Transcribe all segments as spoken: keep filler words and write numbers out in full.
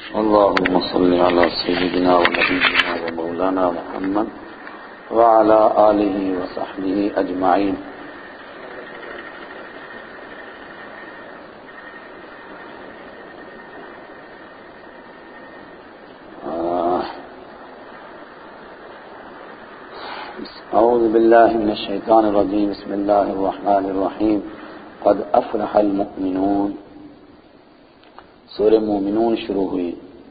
اللهم صل على سيدنا ونبينا ومولانا محمد وعلى آله وصحبه أجمعين. أعوذ بالله من الشيطان الرجيم. بسم الله الرحمن الرحيم. قد أفلح المؤمنون. سورہ مومنون شروع ہوئی.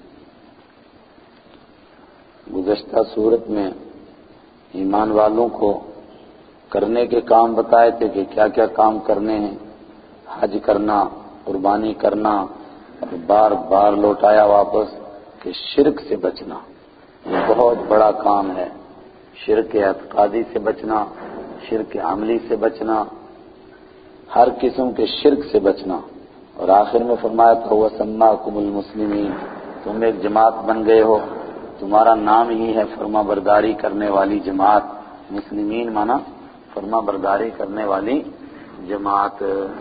گزشتہ سورت میں ایمان والوں کو کرنے کے کام بتائے تھے کہ کیا کیا کام کرنے ہیں. حج کرنا، قربانی کرنا، اور بار بار لوٹایا واپس کہ شرک سے بچنا یہ بہت بڑا کام ہے. شرک اعتقادی سے بچنا، شرک عملی سے بچنا، ہر قسم کے شرک سے بچنا. اور آخر میں فرمایا تھا وَسَمَّاكُمُ الْمُسْلِمِينَ، تم ایک جماعت بن گئے ہو، تمہارا نام ہی ہے فرما برداری کرنے والی جماعت. مسلمین مانا فرما برداری کرنے والی جماعت.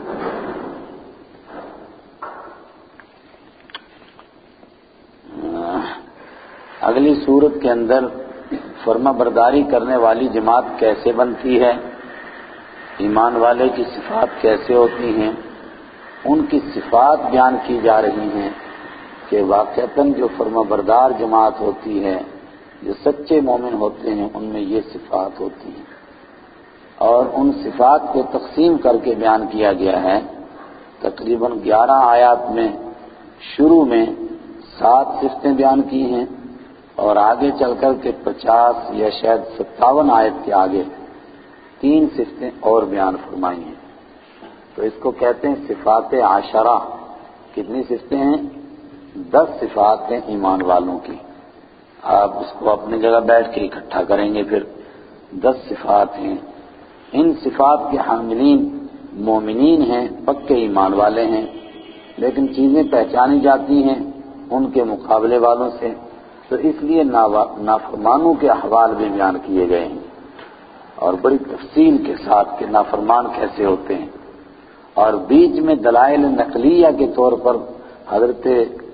اگلی صورت کے اندر فرما برداری کرنے والی جماعت کیسے بنتی ہے، ایمان والے کی صفات کیسے ہوتی ہیں، ان کی صفات بیان کی جا رہی ہیں کہ واقعتاً جو فرما بردار جماعت ہوتی ہے، جو سچے مومن ہوتے ہیں، ان میں یہ صفات ہوتی ہیں. اور ان صفات کو تقسیم کر کے بیان کیا گیا ہے. تقریباً گیارہ آیات میں شروع میں سات صفتیں بیان کی ہیں، اور آگے چل کر کے پچاس یا شاید ستاون آیت کے آگے تین صفتیں اور بیان فرمائی ہیں. تو اس کو کہتے ہیں صفات عشرہ. کتنی صفتیں ہیں؟ دس صفات ہیں ایمان والوں کی. آپ اس کو اپنی جگہ بیٹھ کے اکٹھا کریں گے پھر. دس صفات ہیں. ان صفات کے حاملین مومنین ہیں، پکے ایمان والے ہیں، لیکن چیزیں پہچانی جاتی ہیں ان کے مقابلے والوں سے. تو اس لیے نافرمانوں کے احوال بھی بیان کیے گئے ہیں، اور بڑی تفصیل کے ساتھ کہ نافرمان کیسے ہوتے ہیں. اور بیچ میں دلائل نقلیہ کے طور پر حضرت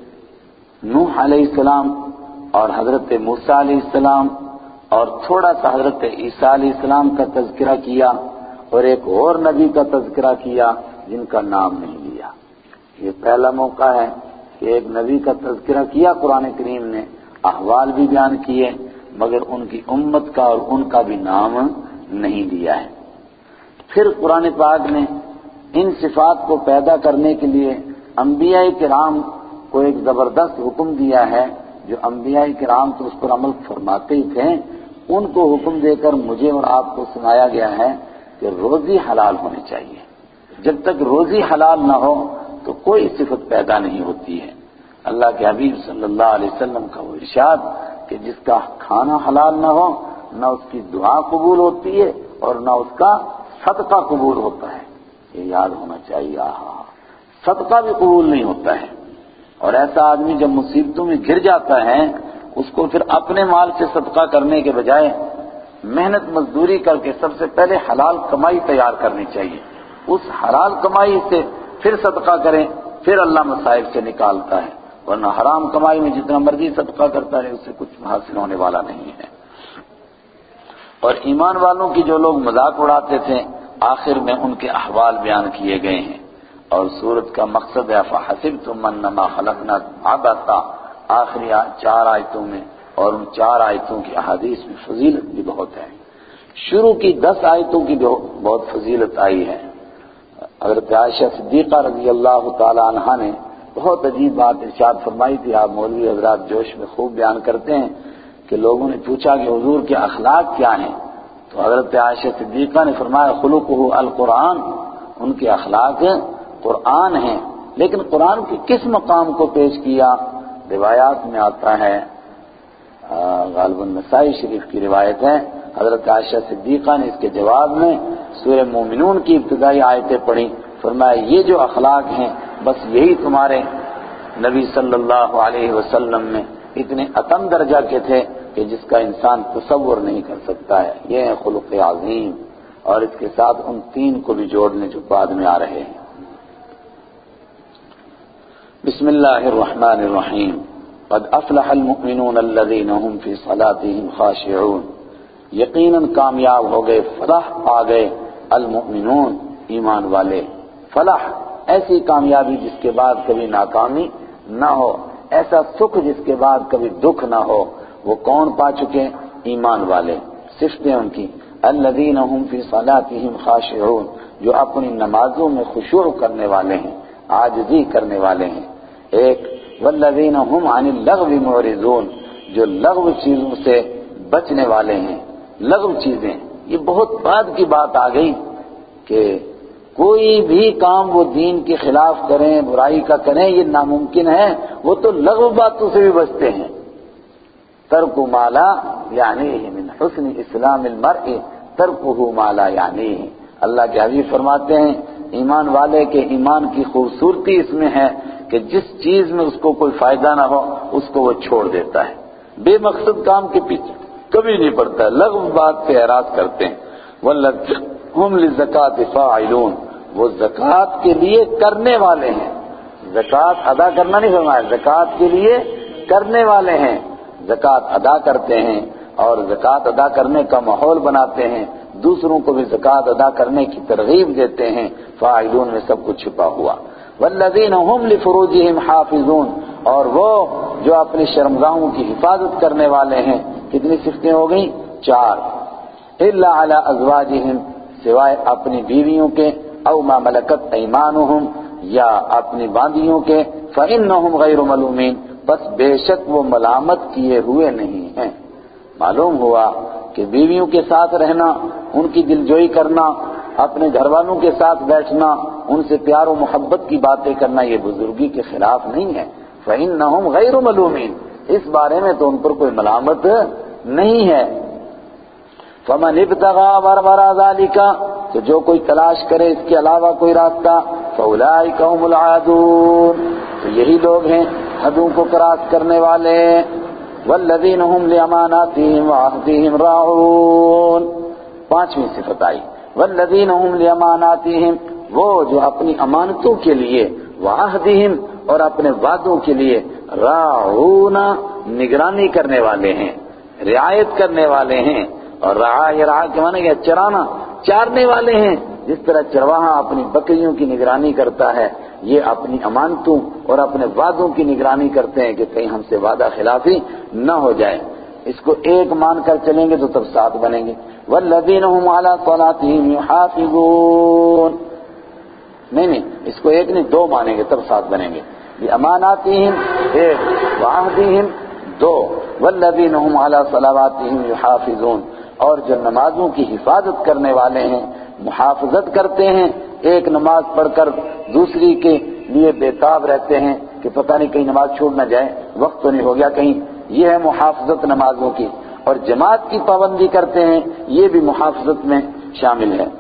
نوح علیہ السلام اور حضرت موسیٰ علیہ السلام اور تھوڑا سا حضرت عیسیٰ علیہ السلام کا تذکرہ کیا، اور ایک اور نبی کا تذکرہ کیا جن کا نام نہیں لیا. یہ پہلا موقع ہے کہ ایک نبی کا تذکرہ کیا قرآن کریم نے، احوال بھی بیان کیے، مگر ان کی امت کا اور ان کا بھی نام نہیں لیا ہے. پھر قرآن پاک نے ان صفات کو پیدا کرنے کے لیے انبیاء کرام کو ایک زبردست حکم دیا ہے، جو انبیاء کرام تو اس پر عمل فرماتے ہی تھے. ان کو حکم دے کر مجھے اور آپ کو سنایا گیا ہے کہ روزی حلال ہونی چاہیے. جب تک روزی حلال نہ ہو تو کوئی صفت پیدا نہیں ہوتی ہے. اللہ کے حبیب صلی اللہ علیہ وسلم کا وہ ارشاد کہ جس کا کھانا حلال نہ ہو نہ اس کی دعا قبول ہوتی ہے اور نہ اس کا صدقہ قبول ہوتا ہے. یہ یاد ہونا چاہیے. آہا، صدقہ بھی قبول نہیں ہوتا ہے. اور ایسا آدمی جب مصیبتوں میں گر جاتا ہے اس کو پھر اپنے مال سے صدقہ کرنے کے بجائے محنت مزدوری کر کے سب سے پہلے حلال کمائی تیار کرنی چاہیے. اس حلال کمائی سے پھر صدقہ کریں، پھر اللہ مصائب سے نکالتا ہے. ورنہ حرام کمائی میں جتنا مرضی صدقہ کرتا ہے اس سے کچھ حاصل ہونے والا نہیں ہے. اور ایمان والوں کی جو لوگ مذاق اڑاتے تھے آخر میں ان کے احوال بیان کیے گئے ہیں. اور سورت کا مقصد ہے فَحَسِبْتُمْ أَنَّمَا خَلَقْنَاكُمْ عَبَثًا آخری چار آیتوں میں، اور ان چار آیتوں کی احادیث میں فضیلت بھی بہت ہے. شروع کی دس آیتوں کی بہت فضیلت آئی ہے. حضرت عائشہ صدیقہ رضی اللہ تعالی عنہا نے بہت عجیب بات ارشاد فرمائی تھی. آپ مولوی حضرات جوش میں خوب بیان کرتے ہیں کہ لوگوں نے پوچھا کہ حضور کے اخلاق کیا ہیں، تو حضرت عائشہ صدیقہ نے فرمایا خلقہ القرآن، ان کے اخلاق قرآن ہیں. لیکن قرآن کے کس مقام کو پیش کیا؟ روایات میں آتا ہے، غالباً نسائی شریف کی روایت ہے، حضرت عائشہ صدیقہ نے اس کے جواب میں سورہ مومنون کی ابتدائی آیتیں پڑھی. فرمایا یہ جو اخلاق ہیں بس یہی تمہارے نبی صلی اللہ علیہ وسلم میں اتنے اتم درجہ کے تھے کہ جس کا انسان تصور نہیں کر سکتا ہے. یہ ہے خلق عظیم. اور اس کے ساتھ ان تین کو بھی جوڑ لیں جو بعد میں آ رہے ہیں. بسم اللہ الرحمن الرحیم. قد افلح المؤمنون الذین هم فی صلاتهم خاشعون، یقیناً کامیاب ہو گئے، فلاح آ گئے، المؤمنون ایمان والے۔ فلاح ایسی کامیابی جس کے بعد کبھی ناکامی نہ ہو، ایسا سکھ جس کے بعد کبھی دکھ نہ ہو، وہ کون پا چکے؟ ایمان والے۔ صفتیں ان کی الذین هم فی صلاتهم خاشعون، جو اپنی نمازوں میں خشوع کرنے والے ہیں، عاجزی کرنے والے ہیں۔ ایک والذین هم عن اللغو معرضون، جو لغو چیزوں سے بچنے والے ہیں۔ لغو چیزیں، یہ بہت بعد کی بات آ گئی کہ کوئی بھی کام وہ دین کے خلاف کریں، برائی کا کریں، یہ ناممکن ہے، وہ تو لغو باتوں سے بھی بچتے ہیں۔ ترک ما لا یعنیہ من حسن اسلام المرء ترکہ ما لا یعنیہ، اللہ کے حبیب فرماتے ہیں ایمان والے کے ایمان کی خوبصورتی اس میں ہے کہ جس چیز میں اس کو کوئی فائدہ نہ ہو اس کو وہ چھوڑ دیتا ہے، بے مقصد کام کے پیچھے کبھی نہیں پڑتا، لغو بات سے اعراض کرتے ہیں۔ والذین ہم للزکاۃ فاعلون، وہ زکوٰۃ کے لیے کرنے والے ہیں، زکوٰۃ ادا کرنا نہیں فرمایا، زکوٰۃ کے لیے کرنے والے ہیں، زکوٰۃ ادا کرتے ہیں اور زکوٰۃ ادا کرنے کا ماحول بناتے ہیں، دوسروں کو بھی زکوٰۃ ادا کرنے کی ترغیب دیتے ہیں، فاعلون میں سب کچھ چھپا ہوا۔ والذین هم لفروجهم حافظون، اور وہ جو اپنی شرمگاہوں کی حفاظت کرنے والے ہیں، کتنی صفتیں ہو گئیں؟ چار۔ الا علی ازواجہم، سوائے اپنی بیویوں کے، او ما ملکت ایمانہم، یا اپنی باندیوں کے، فإنہم غیر ملومین، بس بے شک وہ ملامت کیے ہوئے نہیں ہیں۔ معلوم ہوا کہ بیویوں کے ساتھ رہنا، ان کی دلجوئی کرنا، اپنے گھر والوں کے ساتھ بیٹھنا، ان سے پیار و محبت کی باتیں کرنا، یہ بزرگی کے خلاف نہیں ہے۔ فإنہم غیر ملومین، اس بارے میں تو ان پر کوئی ملامت نہیں ہے۔ فمن ابتغى وراء ذلك، تو جو کوئی تلاش کرے اس کے علاوہ کوئی راستہ، فاولئک هم العادون، تو یہی لوگ ہیں حدوں کو کراس کرنے والے۔ والذین هم لاماناتهم وعهدهم راعون، پانچویں صفت آئی والذین هم لاماناتهم، وہ جو اپنی امانتوں کے لیے، وعهدهم اور اپنے وعدوں کے لیے، راعون نگرانی کرنے والے ہیں، رعایت کرنے والے ہیں۔ اور رعا یہ رعا کے معنی کیا؟ چرانا، چارنے والے ہیں۔ جس طرح چرواہا اپنی بکریوں کی نگرانی کرتا ہے، یہ اپنی امانتوں اور اپنے وعدوں کی نگرانی کرتے ہیں کہ کہیں ہم سے وعدہ خلافی نہ ہو جائے۔ اس کو ایک مان کر چلیں گے تو تب سات بنیں گے۔ والذین هم علی صلاتهم یحافظون، نہیں نہیں، اس کو ایک نہیں دو مانیں گے تب سات بنیں گے۔ باماناتهم ایک، وعہدهم دو، والذین هم علی صلواتهم یحافظون، اور جو نمازوں کی حفاظت کرنے والے ہیں، محافظت کرتے ہیں، ایک نماز پڑھ کر دوسری کے لیے بےتاب رہتے ہیں کہ پتہ نہیں کہیں نماز چھوٹ نہ جائے، وقت تو نہیں ہو گیا کہیں، یہ ہے محافظت نمازوں کی۔ اور جماعت کی پابندی کرتے ہیں، یہ بھی محافظت میں شامل ہے۔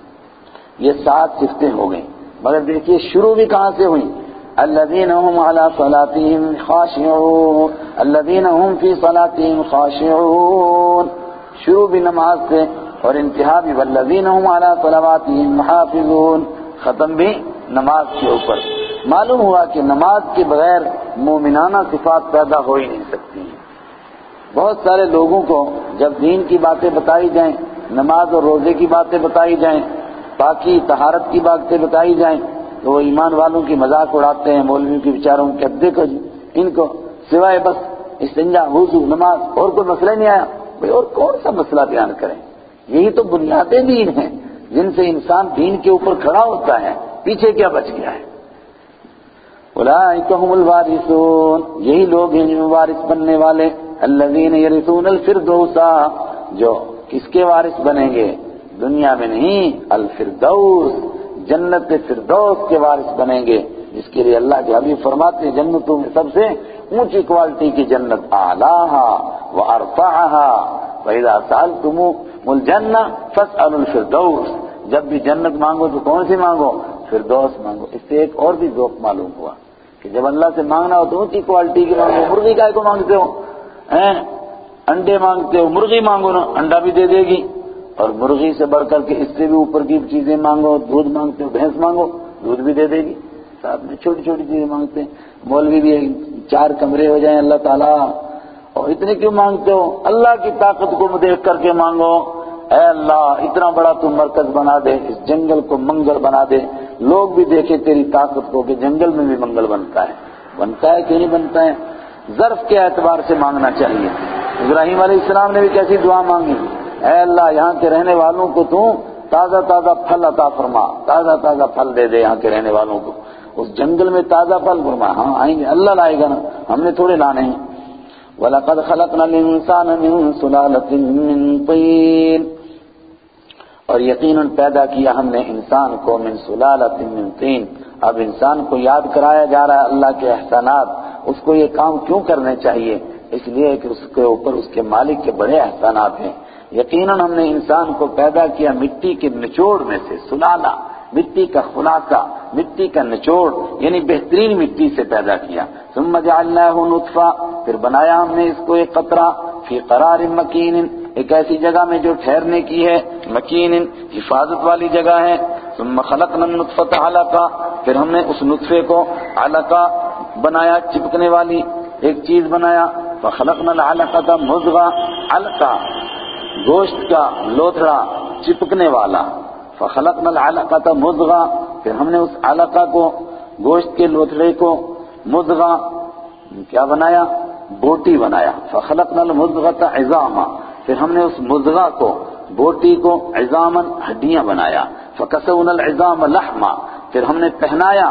یہ سات صفتیں ہو گئیں، مگر دیکھیے شروع بھی کہاں سے ہوئی؟ الذین هم علی صلاتهم خاشعون، الذین هم فی صلاتهم خاشعون، شروع بھی نماز سے اور انتہا بھی والذین هم علی صلواتهم محافظون، ختم بھی نماز کے اوپر۔ معلوم ہوا کہ نماز کے بغیر مومنانہ صفات پیدا ہو ہی نہیں سکتی ہیں۔ بہت سارے لوگوں کو جب دین کی باتیں بتائی جائیں، نماز اور روزے کی باتیں بتائی جائیں، پاکی طہارت کی باتیں بتائی جائیں، تو وہ ایمان والوں کی مذاق اڑاتے ہیں، مولویوں کے بیچاروں کے، دیکھو جی ان کو سوائے بس استنجا، وضو، نماز اور کوئی مسئلہ نہیں آیا۔ بھئی اور کون سا مسئلہ بیان کریں؟ یہی تو بنیادیں دین ہیں جن سے انسان دین کے اوپر کھڑا ہوتا ہے، پیچھے کیا بچ گیا ہے؟ اولئک هم الوارثون، یہی لوگ ہیں جو وارث بننے والے، الذین یرثون الفردوس، جو کس کے وارث بنیں گے؟ دنیا میں نہیں، الفردوس، جنت فردوس کے وارث بنیں گے، جس کے لیے اللہ کے حبیب فرماتے ہیں جنتوں میں سب سے اونچی کوالٹی کی جنت، اعلیھا وارفعھا، وَإِذَا سَأَلْتُمُومُ الْجَنَّةَ فَاسْأَلُوا الْفِرْدَوْسَ، جب بھی جنت مانگو تو کون سی مانگو؟ فردوس مانگو۔ اس سے ایک اور بھی ذوق معلوم ہوا کہ جب اللہ سے مانگنا ہو تو اونچی کوالٹی کی مانگو۔ مرغی کائے کو مانگتے ہو؟ انڈے مانگتے ہو، مرغی مانگو نا، انڈا بھی دے دے گی، اور مرغی سے بڑھ کر کے اس سے بھی اوپر کی چیزیں مانگو، دودھ مانگتے ہو، بھینس مانگو، دودھ بھی دے دے گی، ساتھ میں چھوٹی چھوٹی چیزیں مانگتے ہیں۔ مولوی بھی چار کمرے ہو جائیں اللہ تعالیٰ، اور اتنے کیوں مانگتے ہو؟ اللہ کی طاقت کو دیکھ کر کے مانگو، اے اللہ اتنا بڑا تو مرکز بنا دے، اس جنگل کو منگل بنا دے، لوگ بھی دیکھیں تیری طاقت کو کہ جنگل میں بھی منگل بنتا ہے، بنتا ہے کہ نہیں بنتا ہے؟ ظرف کے اعتبار سے مانگنا چاہیے۔ ابراہیم علیہ السلام نے بھی کیسی دعا مانگی، اے اللہ یہاں کے رہنے والوں کو تو تازہ تازہ پھل عطا فرما، تازہ تازہ پھل دے دے یہاں کے رہنے والوں کو، اس جنگل میں تازہ پھل فرما۔ ہاں آئیں گے، اللہ لائے گا نا، ہم نے تھوڑے لانے ہیں۔ وَلَقَدْ خَلَقْنَا الْإِنسَانَ مِنْ سُلَالَةٍ مِّن طِينٍ، اور یقیناً پیدا کیا ہم نے انسان کو من سلالۃ من طین۔ اب انسان کو یاد کرایا جا رہا ہے اللہ کے احسانات، اس کو یہ کام کیوں کرنے چاہیے؟ اس لیے کہ اس کے اوپر اس کے مالک کے بڑے احسانات ہیں۔ یقیناً ہم نے انسان کو پیدا کیا مٹی کے نچوڑ میں سے، سلالہ مٹی کا خلاصہ، مٹی کا نچوڑ، یعنی بہترین مٹی سے پیدا کیا۔ ثم جعلناہ نطفہ، پھر بنایا ہم نے اس کو ایک قطرہ، فی قرار مکین، ایک ایسی جگہ میں جو ٹھہرنے کی ہے، مکین حفاظت والی جگہ ہے۔ ثم خلقنا النطفۃ علقہ، پھر ہم نے اس نطفے کو علقہ بنایا، چپکنے والی ایک چیز بنایا۔ فخلقنا العلقۃ مضغہ، علقہ گوشت کا لوتھڑا چپکنے والا۔ فخلقنا العلقۃ مضغہ، پھر ہم نے اس علقہ کو، گوشت کے لوتھڑے کو، مضغہ کیا بنایا؟ بوٹی بنایا۔ فخلقنا المضغۃ عظاما، پھر ہم نے اس مضغہ کو، بوٹی کو، عظاما ہڈیاں بنایا۔ فکسونا العظام لحما، پھر ہم نے پہنایا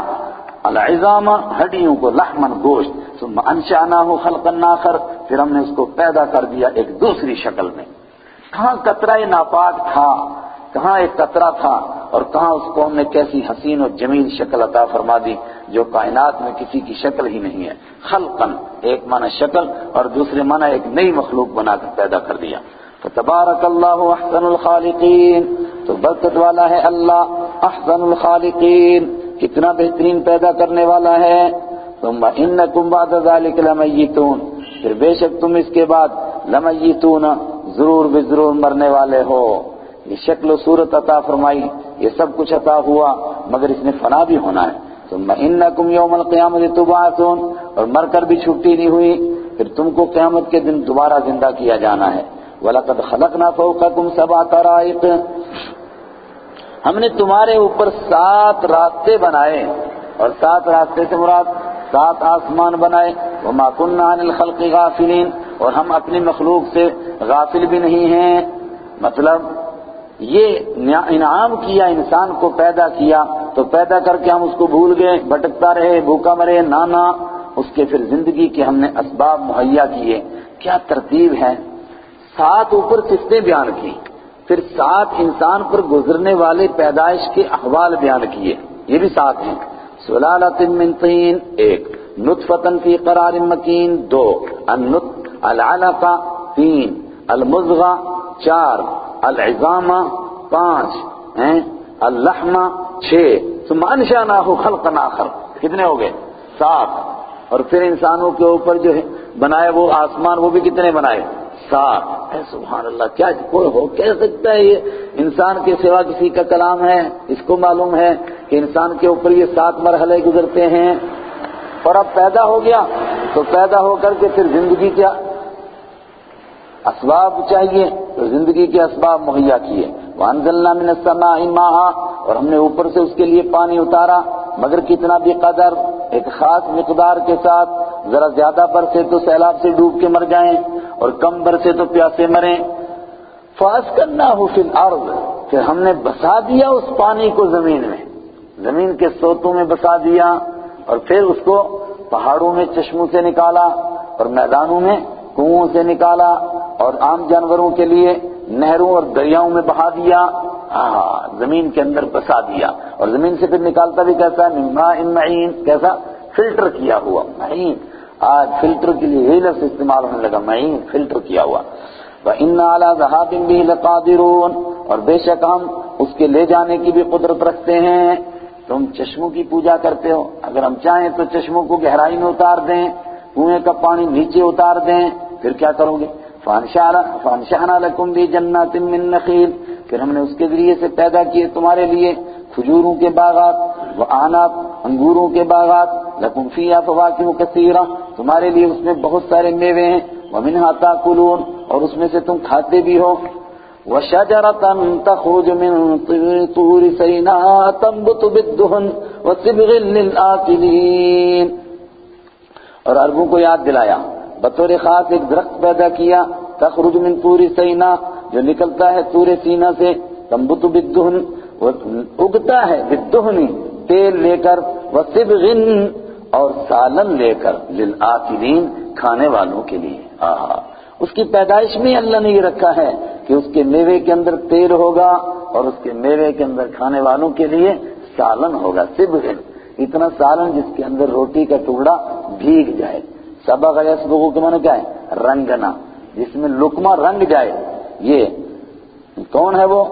العظام ہڈیوں کو، لحما گوشت۔ ثم انشأناہ خلقا آخر، پھر ہم نے اس کو پیدا کر دیا ایک دوسری شکل میں۔ کہاں قطرہ ناپاک تھا، کہاں ایک قطرہ تھا، اور کہاں اس کو ہم نے کیسی حسین و جمیل شکل عطا فرما دی جو کائنات میں کسی کی شکل ہی نہیں ہے۔ خلقا ایک معنی شکل، اور دوسرے معنی ایک نئی مخلوق بنا کر پیدا کر دیا۔ فتبارک اللہ احسن الخالقین، تو برکت والا ہے اللہ احسن الخالقین، کتنا بہترین پیدا کرنے والا ہے۔ ثم انکم بعد ذلک لمیتون، پھر بے شک تم اس کے بعد لمیتون ضرور بے ضرور مرنے والے ہو۔ یہ شکل و صورت عطا فرمائی، یہ سب کچھ عطا ہوا، مگر اس نے فنا بھی ہونا ہے۔ ثم انکم یوم القیامت تبعثون، اور مر کر بھی چھٹی نہیں ہوئی، پھر تم کو قیامت کے دن دوبارہ زندہ کیا جانا ہے۔ وَلَقَدْ خَلَقْنَا فَوْقَكُمْ سَبْعَ طَرَائِقَ، ہم نے تمہارے اوپر سات راستے بنائے، اور سات راستے سے مراد سات آسمان بنائے۔ وَمَا كُنَّا عَنِ الْخَلْقِ غَافِلِينَ، اور ہم اپنی مخلوق سے غافل بھی نہیں ہیں۔ مطلب یہ انعام کیا، انسان کو پیدا کیا تو پیدا کر کے ہم اس کو بھول گئے، بھٹکتا رہے، بھوکا مرے، نانا، اس کے پھر زندگی کے ہم نے اسباب مہیا کیے۔ کیا ترتیب ہے! سات اوپر قسطیں بیان کی، پھر سات انسان پر گزرنے والے پیدائش کے احوال بیان کیے، یہ بھی سات ہیں۔ سلالۃ من طین ایک، نطفۃ فی قرار مکین دو، العلقہ تین، المضغہ چار، العظام پانچ، اللحم چھ، ثم انشأناہ خلقا آخر، کتنے ہو گئے؟ سات۔ اور پھر انسانوں کے اوپر جو ہے بنائے وہ آسمان، وہ بھی کتنے بنائے؟ سات۔ اے سبحان اللہ، کیا کوئی ہو کہہ سکتا ہے یہ انسان کے سوا کسی کا کلام ہے؟ اس کو معلوم ہے کہ انسان کے اوپر یہ سات مرحلے گزرتے ہیں، اور اب پیدا ہو گیا تو پیدا ہو کر کے پھر زندگی کیا اسباب چاہیے، تو زندگی کے اسباب مہیا کیے۔ وَأَنزَلْنَا مِنَ السَّمَاءِ مَاءً، اور ہم نے اوپر سے اس کے لیے پانی اتارا، مگر کتنا بھی قدر، ایک خاص مقدار کے ساتھ، ذرا زیادہ برسے تو سیلاب سے ڈوب کے مر جائیں، اور کم برسے تو پیاسے مریں۔ فَأَسْكَنَّاهُ فِي الْأَرْضِ، پھر ہم نے بسا دیا اس پانی کو زمین میں، زمین کے سوتوں میں بسا دیا، اور پھر اس کو پہاڑوں میں چشموں سے نکالا، اور میدانوں میں کنووں سے نکالا، اور عام جانوروں کے لیے نہروں اور دریاؤں میں بہا دیا، ہاں زمین کے اندر بسا دیا۔ اور زمین سے پھر نکالتا بھی کیسا؟ من ماء معین، کیسا؟ فلٹر کیا ہوا معین۔ آج فلٹر کے لیے یہی لفظ استعمال ہونے لگا، معین، فلٹر کیا ہوا۔ وَإِنَّا عَلَى ذَهَابٍ بِهِ لَقَادِرُونَ، اور بے شک ہم اس کے لے جانے کی بھی قدرت رکھتے ہیں۔ تم چشموں کی پوجا کرتے ہو، اگر ہم چاہیں تو چشموں کو گہرائی میں اتار دیں، کنویں کا پانی نیچے اتار دیں، پھر کیا کرو گے؟ فَأَنشَأْنَا لَكُمْ بِهِ جَنَّاتٍ مِّن نَخِيلٍ، پھر ہم نے اس کے ذریعے سے پیدا کیے تمہارے لیے کھجوروں کے باغات، وَأَعْنَابٍ انگوروں کے باغات، لکم فیہا فواکہ کثیرہ، تمہارے لیے اس میں بہت سارے میوے ہیں، ومنہا تاکلون، اور اس میں سے تم کھاتے بھی ہو، وشجرۃ تخرج من طور سیناء تنبت بالدہن وصبغ للآکلین، اور عربوں کو یاد دلایا، بطور خاص ایک درخت پیدا کیا، تخرج من طور سیناء، جو نکلتا ہے طور سینا سے، تنبت بالدہن، اگتا ہے بالدہن، تیل لے کر، وصبغ، اور سالن لے کر، للآکلین، کھانے والوں کے لیے۔ آہا، اس کی پیدائش میں اللہ نے یہ رکھا ہے کہ اس کے میوے کے اندر تیل ہوگا اور اس کے میوے کے اندر کھانے والوں کے لیے سالن ہوگا، صبغ، اتنا سالن جس کے اندر روٹی کا ٹکڑا بھیگ جائے۔ سبغ یسبغ کے معنی کیا ہے؟ رنگنا، جس میں لقمہ رنگ جائے۔ یہ کون ہے وہ؟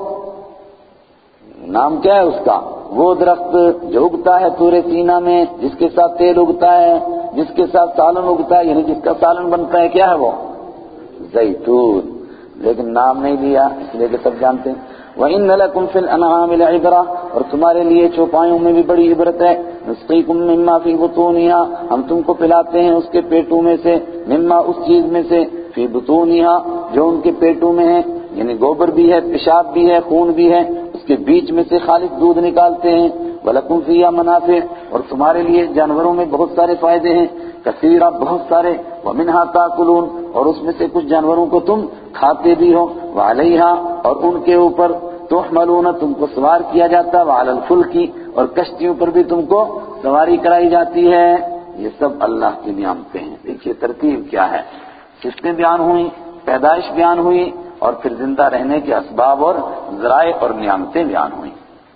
نام کیا ہے اس کا؟ وہ درخت جو اگتا ہے طور سینا میں، جس کے ساتھ تیل اگتا ہے، جس کے ساتھ سالن اگتا ہے، یعنی جس کا سالن بنتا ہے، کیا ہے وہ؟ زیتون، لیکن نام نہیں لیا اس لیے کہ سب جانتے ہیں۔ وَإِنَّ لَكُمْ فِي الْأَنْعَامِ لَعِبْرَةً، اور تمہارے لیے چوپایوں میں بھی بڑی عبرت ہے۔ نُسْقِيكُم مِّمَّا فِي بُطُونِهَا، ہم تم کو پلاتے ہیں اس کے پیٹوں میں سے، مما، اس چیز میں سے، فی بطونہا، جو ان کے پیٹوں میں ہے، یعنی گوبر بھی ہے، پیشاب بھی ہے، خون بھی ہے، اس کے بیچ میں سے خالص دودھ نکالتے ہیں۔ وَلَكُمْ فِيهَا مَنَافِعُ، اور تمہارے لیے جانوروں میں بہت سارے فائدے ہیں، کثیرہ، بہت سارے، وَمِنْهَا تَأْكُلُونَ، اور اس میں سے کچھ جانوروں کو تم کھاتے بھی ہو، وَعَلَيْهَا، اور ان کے اوپر، تحملون، تم کو سوار کیا جاتا ہے، وَعَلَى الْفُلْكِ، اور کشتیوں پر بھی تم کو سواری کرائی جاتی ہے۔ یہ سب اللہ کی نعمتیں ہیں۔ دیکھیے ترتیب کیا ہے، قسطیں بیان ہوئی، پیدائش بیان ہوئی، اور پھر زندہ رہنے کے اسباب اور ذرائع اور نعمتیں بیان ہوئی۔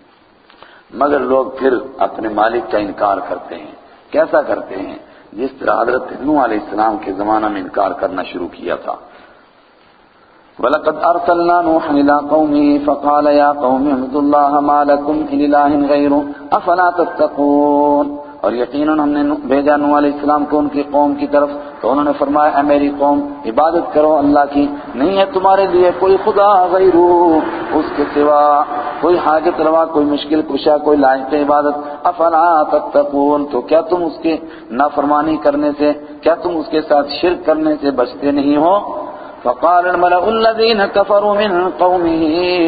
مگر لوگ پھر اپنے مالک کا انکار کرتے ہیں۔ کیسا کرتے ہیں؟ جس طرح حضرت نوح علیہ السلام کے زمانہ میں انکار کرنا شروع کیا تھا۔ وَلَقَدْ أَرْسَلْنَا نُوحًا إِلَىٰ قَوْمِهِ فَقَالَ يَا قَوْمِ اعْبُدُوا اللَّهَ مَا لَكُمْ مِنْ إِلَٰهٍ غَيْرُهُ أَفَلَا تَتَّقُونَ، اور یقیناً ہم نے بھیجا نوح علیہ السلام کو ان کی قوم کی طرف، تو انہوں نے فرمایا، اے میری قوم، عبادت کرو اللہ کی، نہیں ہے تمہارے لیے کوئی خدا غیرہ، اس کے سوا، کوئی حاجت روا، کوئی مشکل کشا، کوئی لائق عبادت۔ افلا تتقون، تو کیا تم اس کے نافرمانی کرنے سے، کیا تم اس کے ساتھ شرک کرنے سے بچتے نہیں ہو؟ فقال الملأ الذين كفروا من قومه،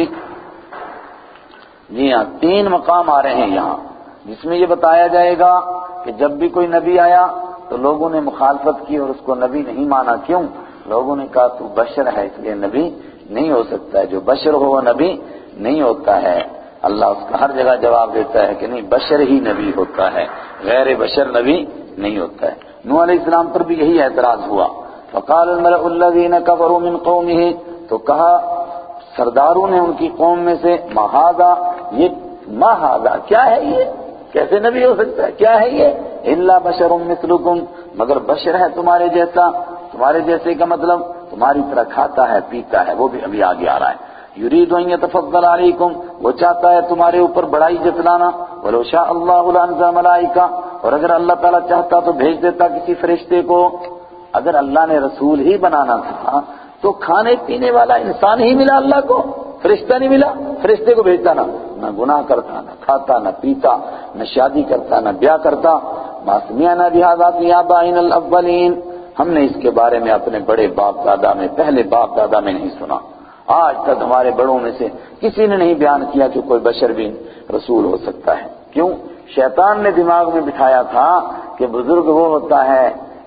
جی ہاں، تین مقام آ رہے ہیں یہاں، جس میں یہ بتایا جائے گا کہ جب بھی کوئی نبی آیا تو لوگوں نے مخالفت کی اور اس کو نبی نہیں مانا۔ کیوں؟ لوگوں نے کہا تو بشر ہے اس لیے نبی نہیں ہو سکتا ہے، جو بشر ہو وہ نبی نہیں ہوتا ہے۔ اللہ اس کا ہر جگہ جواب دیتا ہے کہ نہیں، بشر ہی نبی ہوتا ہے، غیر بشر نبی نہیں ہوتا ہے۔ نوح علیہ السلام پر بھی یہی اعتراض ہوا۔ فقال الملأ الذين كفروا من قومه، تو کہا سرداروں نے ان کی قوم میں سے، ما هذا، یہ ما هذا کیا ہے، یہ کیسے نبی ہو سکتا ہے، کیا ہے یہ؟ الا بشر مثلكم، مگر بشر ہے تمہارے جیسا۔ تمہارے جیسے کا مطلب تمہاری طرح کھاتا ہے پیتا ہے، وہ بھی ابھی آگے آ رہا ہے۔ یرید ان یتفضل علیکم، وہ چاہتا ہے تمہارے اوپر بڑائی جتلانا۔ ولو شاء اللہ لانزل ملائکہ، اور اگر اللہ تعالیٰ چاہتا تو بھیج دیتا کسی فرشتے کو۔ اگر اللہ نے رسول ہی بنانا تھا تو کھانے پینے والا انسان ہی ملا اللہ کو، فرشتہ نہیں ملا، فرشتے کو بھیجتا نا، نہ گناہ کرتا، نہ کھاتا، نہ پیتا، نہ شادی کرتا، نہ بیاہ کرتا۔ ما سمعنا بہذا فی آبائنا الاولین، ہم نے اس کے بارے میں اپنے بڑے باپ دادا میں، پہلے باپ دادا میں نہیں سنا۔ آج تک ہمارے بڑوں میں سے کسی نے نہیں بیان کیا کہ کوئی بشر بھی رسول ہو سکتا ہے۔ کیوں؟ شیطان نے دماغ میں بٹھایا تھا کہ بزرگ وہ ہوتا ہے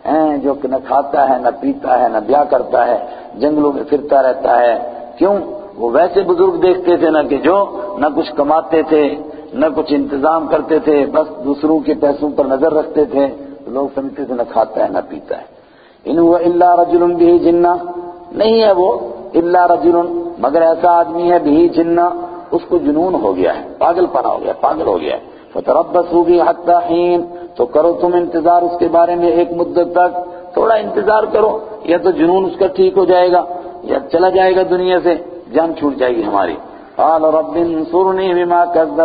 جو نہ کھاتا ہے، نہ پیتا ہے، نہ بیاہ کرتا ہے، جنگلوں میں پھرتا رہتا ہے۔ کیوں؟ وہ ویسے بزرگ دیکھتے تھے نہ کہ جو نہ کچھ کماتے تھے، نہ کچھ انتظام کرتے تھے، بس دوسروں کے پیسوں پر نظر رکھتے تھے، تو لوگ سمجھتے تھے نہ کھاتا ہے نہ پیتا ہے۔ ان هو الا رجل به جنہ، نہیں ہے وہ الا رجل، مگر ایسا آدمی ہے به جنہ، اس کو جنون ہو گیا ہے، پاگل پنا ہو گیا، پاگل ہو گیا ہے۔ فتربصوا به حتى حين، تو کرو تم انتظار اس کے بارے میں ایک مدت تک، تھوڑا انتظار کرو، یا تو جنون اس کا ٹھیک ہو جائے گا یا چلا جائے گا دنیا سے، جان چھوٹ جائے گی ہماری۔ قال رب انصرني بما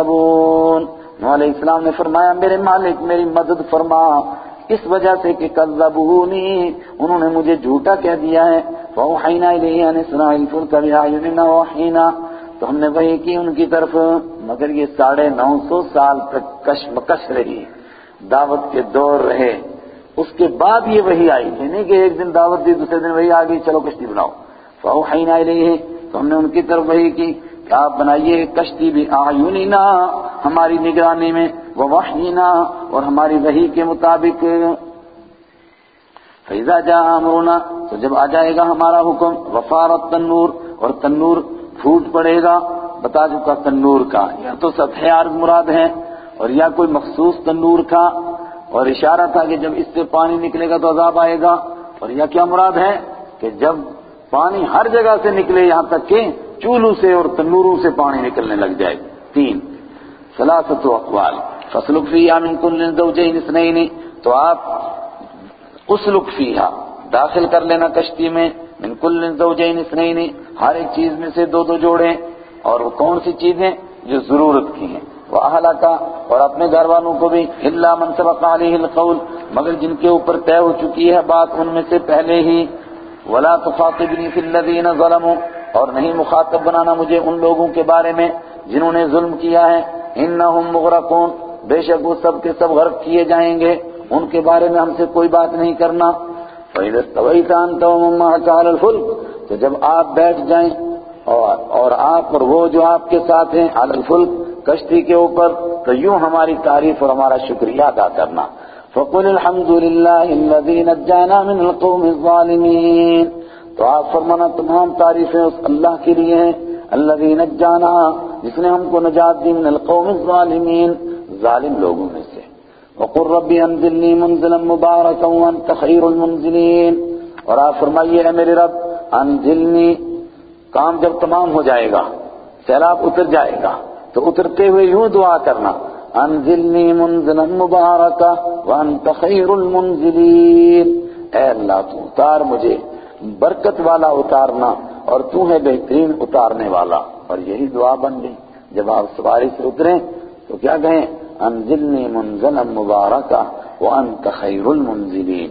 كذبون، نوح علیہ السلام نے فرمایا میرے مالک میری مدد فرما، اس وجہ سے کہ کذبونی، انہوں نے مجھے جھوٹا کہہ دیا ہے۔ فأوحينا إليه أن اصنع الفلك بأعيننا ووحينا، تو ہم نے وحی کی ان کی طرف، مگر یہ ساڑھے نو سو سال تک کشمکش رہی، دعوت کے دور رہے، اس کے بعد یہ وحی آئی، نہیں کہ ایک دن دعوت دی دوسرے دن وحی آ گئی چلو کشتی بناؤ۔ فَأَوْحَيْنَا إِلَيْهِ، تو ہم نے ان کی طرف وحی کی کہ آپ بنائیے کشتی بھی أَعْيُنِنَا، ہماری نگرانی میں، وَوَحْيِنَا، اور ہماری وحی کے مطابق۔ فَإِذَا جَاءَ أَمْرُنَا، تو جب آ جائے گا ہمارا حکم، وَفَارَ التَّنُّورُ، اور تنور پھوٹ پڑے گا، بتا چکا تنور کا یا تو سطح عرض مراد ہے اور یا کوئی مخصوص تنور کا، اور اشارہ تھا کہ جب اس سے پانی نکلے گا تو عذاب آئے گا، اور یا کیا مراد ہے کہ جب پانی ہر جگہ سے نکلے یہاں تک کہ چولہوں سے اور تنوروں سے پانی نکلنے لگ جائے۔ تین ثلاثۃ اقوال فاسلک فیہا من کل زوجین اثنین، تو آپ اسلک فیہا داخل کر لینا کشتی میں، من کل زوجین اثنین، ہر ایک چیز میں سے دو دو جوڑیں، اور وہ کون سی چیزیں جو ضرورت کی ہیں، وَأَهْلَكَ، اور اپنے گھر والوں کو بھی، إِلَّا مَنْ سَبَقَ عَلَيْهِ الْقَوْلُ، مگر جن کے اوپر طے ہو چکی ہے بات ان میں سے پہلے ہی، وَلَا تُخَاطِبْنِي فِي الَّذِينَ ظَلَمُوا، اور نہیں مخاطب بنانا مجھے ان لوگوں کے بارے میں جنہوں نے ظلم کیا ہے، إِنَّهُمْ مُغْرَقُونَ، بے شک وہ سب کے سب غرق کیے جائیں گے، ان کے بارے میں ہم سے کوئی بات نہیں کرنا۔ فَإِذَا اسْتَوَيْتَ أَنْتَ وَمَن مَّعَكَ عَلَى الْفُلْكِ، تو جب آپ بیٹھ جائیں اور اور آپ اور وہ جو آپ کے ساتھ ہیں علی الفلک، کشتی کے اوپر، تو یوں ہماری تعریف اور ہمارا شکریہ ادا کرنا۔ فَقُلِ الْحَمْدُ لِلَّهِ الَّذِي نَجَّانَا مِنَ الْقَوْمِ الظَّالِمِينَ، تو آپ فرمانا تمام تعریفیں اس اللہ کے لیے ہیں، الَّذِي نَجَّانَا، جس نے ہم کو نجات دی، من القوم الظالمین، ظالم لوگوں میں سے۔ وَقُلْ رَبِّ أَنزِلْنِي مُنزِلًا مُبَارَكًا وَأَنْتَ خَيْرُ الْمُنزِلِينَ، اور آپ فرمائیے اے میرے رب، انزلنی، کام جب تمام ہو جائے گا، سیلاب اتر جائے گا، تو اترتے ہوئے یوں دعا کرنا، انزلنی منزلا مبارکا وانت خیر المنزلین، اے اللہ تو اتار مجھے برکت والا اتارنا اور تو ہے بہترین اتارنے والا۔ اور یہی دعا بن گئی، جب آپ سواری سے اتریں تو کیا کہیں، انزلنی منزلا مبارکا وانت خیر المنزلین۔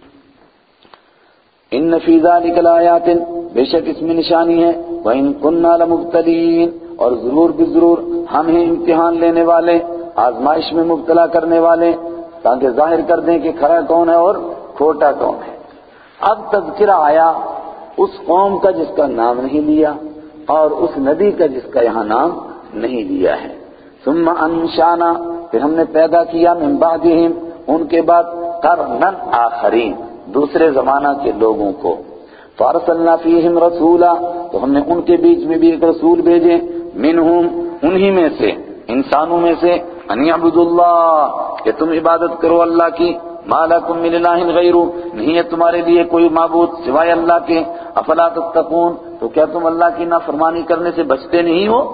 ان فی ذلک لآیات، بے شک اس میں نشانی ہے، وَإِن كُنَّا لَمُبْتَلِينَ، اور ضرور بھی ضرور ہم ہیں امتحان لینے والے، آزمائش میں مبتلا کرنے والے، تاکہ ظاہر کر دیں کہ کھرا کون ہے اور کھوٹا کون ہے۔ اب تذکرہ آیا اس قوم کا جس کا نام نہیں لیا اور اس نبی کا جس کا یہاں نام نہیں لیا ہے۔ ثم انشانا، پھر ہم نے پیدا کیا من بعدہم، ان کے بعد قرنًا آخرین، دوسرے زمانہ کے لوگوں کو، فارسلنا فیہم رسولا، تو ہم نے ان کے بیچ میں بھی ایک رسول بھیجے، منہم، انہی میں سے، انسانوں میں سے، ان اعبدوا اللہ، کہ تم عبادت کرو اللہ کی، ما لکم من الہ غیرہ، نہیں ہے تمہارے لیے کوئی معبود سوائے اللہ کے، افلا تتقون، تو کیا تم اللہ کی نافرمانی کرنے سے بچتے نہیں ہو؟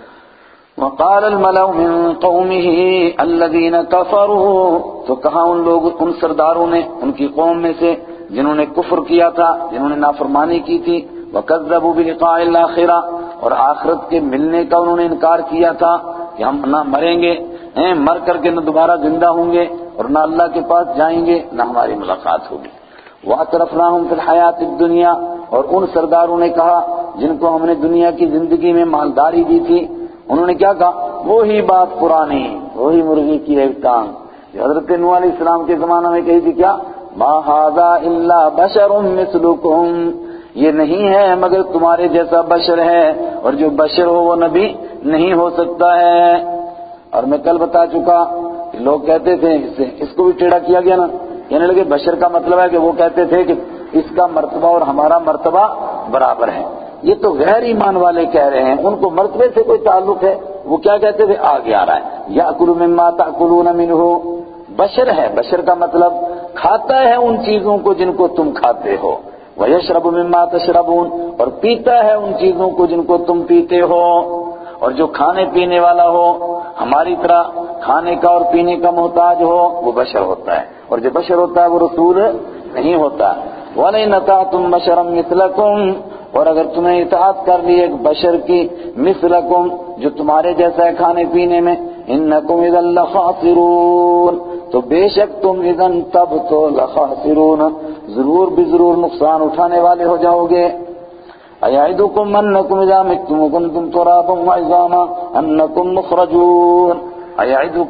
وقال الملأ من قومه الذين كفروا، تو کہا ان لوگ، ان سرداروں نے ان کی قوم میں سے جنہوں نے کفر کیا تھا، جنہوں نے نافرمانی کی تھی، وكذبوا بلقاء الآخرة، اور آخرت کے ملنے کا انہوں نے انکار کیا تھا کہ ہم نہ مریں گے، مر کر کے نہ دوبارہ زندہ ہوں گے اور نہ اللہ کے پاس جائیں گے، نہ ہماری ملاقات ہوگی۔ وَأَتْرَفْنَاهُمْ فِي الْحَيَاةِ الدُّنْيَا، اور ان سرداروں نے کہا جن کو ہم نے دنیا کی زندگی میں مالداری دی تھی، انہوں نے کیا کہا، وہی بات پرانی، وہی مرغی کی ایک ٹانگ جو حضرت نوح علیہ السلام کے زمانہ میں کہی تھی، کیا مَا هَذَا إِلَّا بَشَرٌ مِثْلُكُمْ، یہ نہیں ہے مگر تمہارے جیسا بشر ہے، اور جو بشر ہو وہ نبی نہیں ہو سکتا ہے۔ اور میں کل بتا چکا کہ لوگ کہتے تھے، اس سے اس کو بھی ٹیڑھا کیا گیا نا، کہنے لگے بشر کا مطلب ہے کہ وہ کہتے تھے کہ اس کا مرتبہ اور ہمارا مرتبہ برابر ہے۔ یہ تو غیر ایمان والے کہہ رہے ہیں، ان کو مرتبے سے کوئی تعلق ہے، وہ کیا کہتے تھے، آگے آ رہا ہے، یأکل مما تأکلون منہ، بشر ہے، بشر کا مطلب کھاتا ہے ان چیزوں کو جن کو تم کھاتے ہو، وَيَشْرَبُ مِمَّا تَشْرَبُونَ، اور پیتا ہے ان چیزوں کو جن کو تم پیتے ہو۔ اور جو کھانے پینے والا ہو، ہماری طرح کھانے کا اور پینے کا محتاج ہو، وہ بشر ہوتا ہے، اور جو بشر ہوتا ہے وہ رسول نہیں ہوتا۔ وَلَئِنْ أَطَعْتُمْ بَشَرًا مِثْلَكُمْ، اور اگر تمہیں اطاعت کر لی ایک بشر کی، مثلکم، جو تمہارے جیسا ہے کھانے پینے میں، اِنَّكُمْ إِذًا لَخَاسِرُونَ، تو بے شک تم اذن تب تو لخاسرون، ضرور بھی ضرور نقصان اٹھانے والے ہو جاؤ گے۔ اَيَعِدُكُمْ أَنَّكُمْ إِذَا مِتُّمْ وَكُنْتُمْ تُرَابًا وَعِظَامًا أَنَّكُمْ مُخْرَجُونَ، اَيَعِدُكُمْ،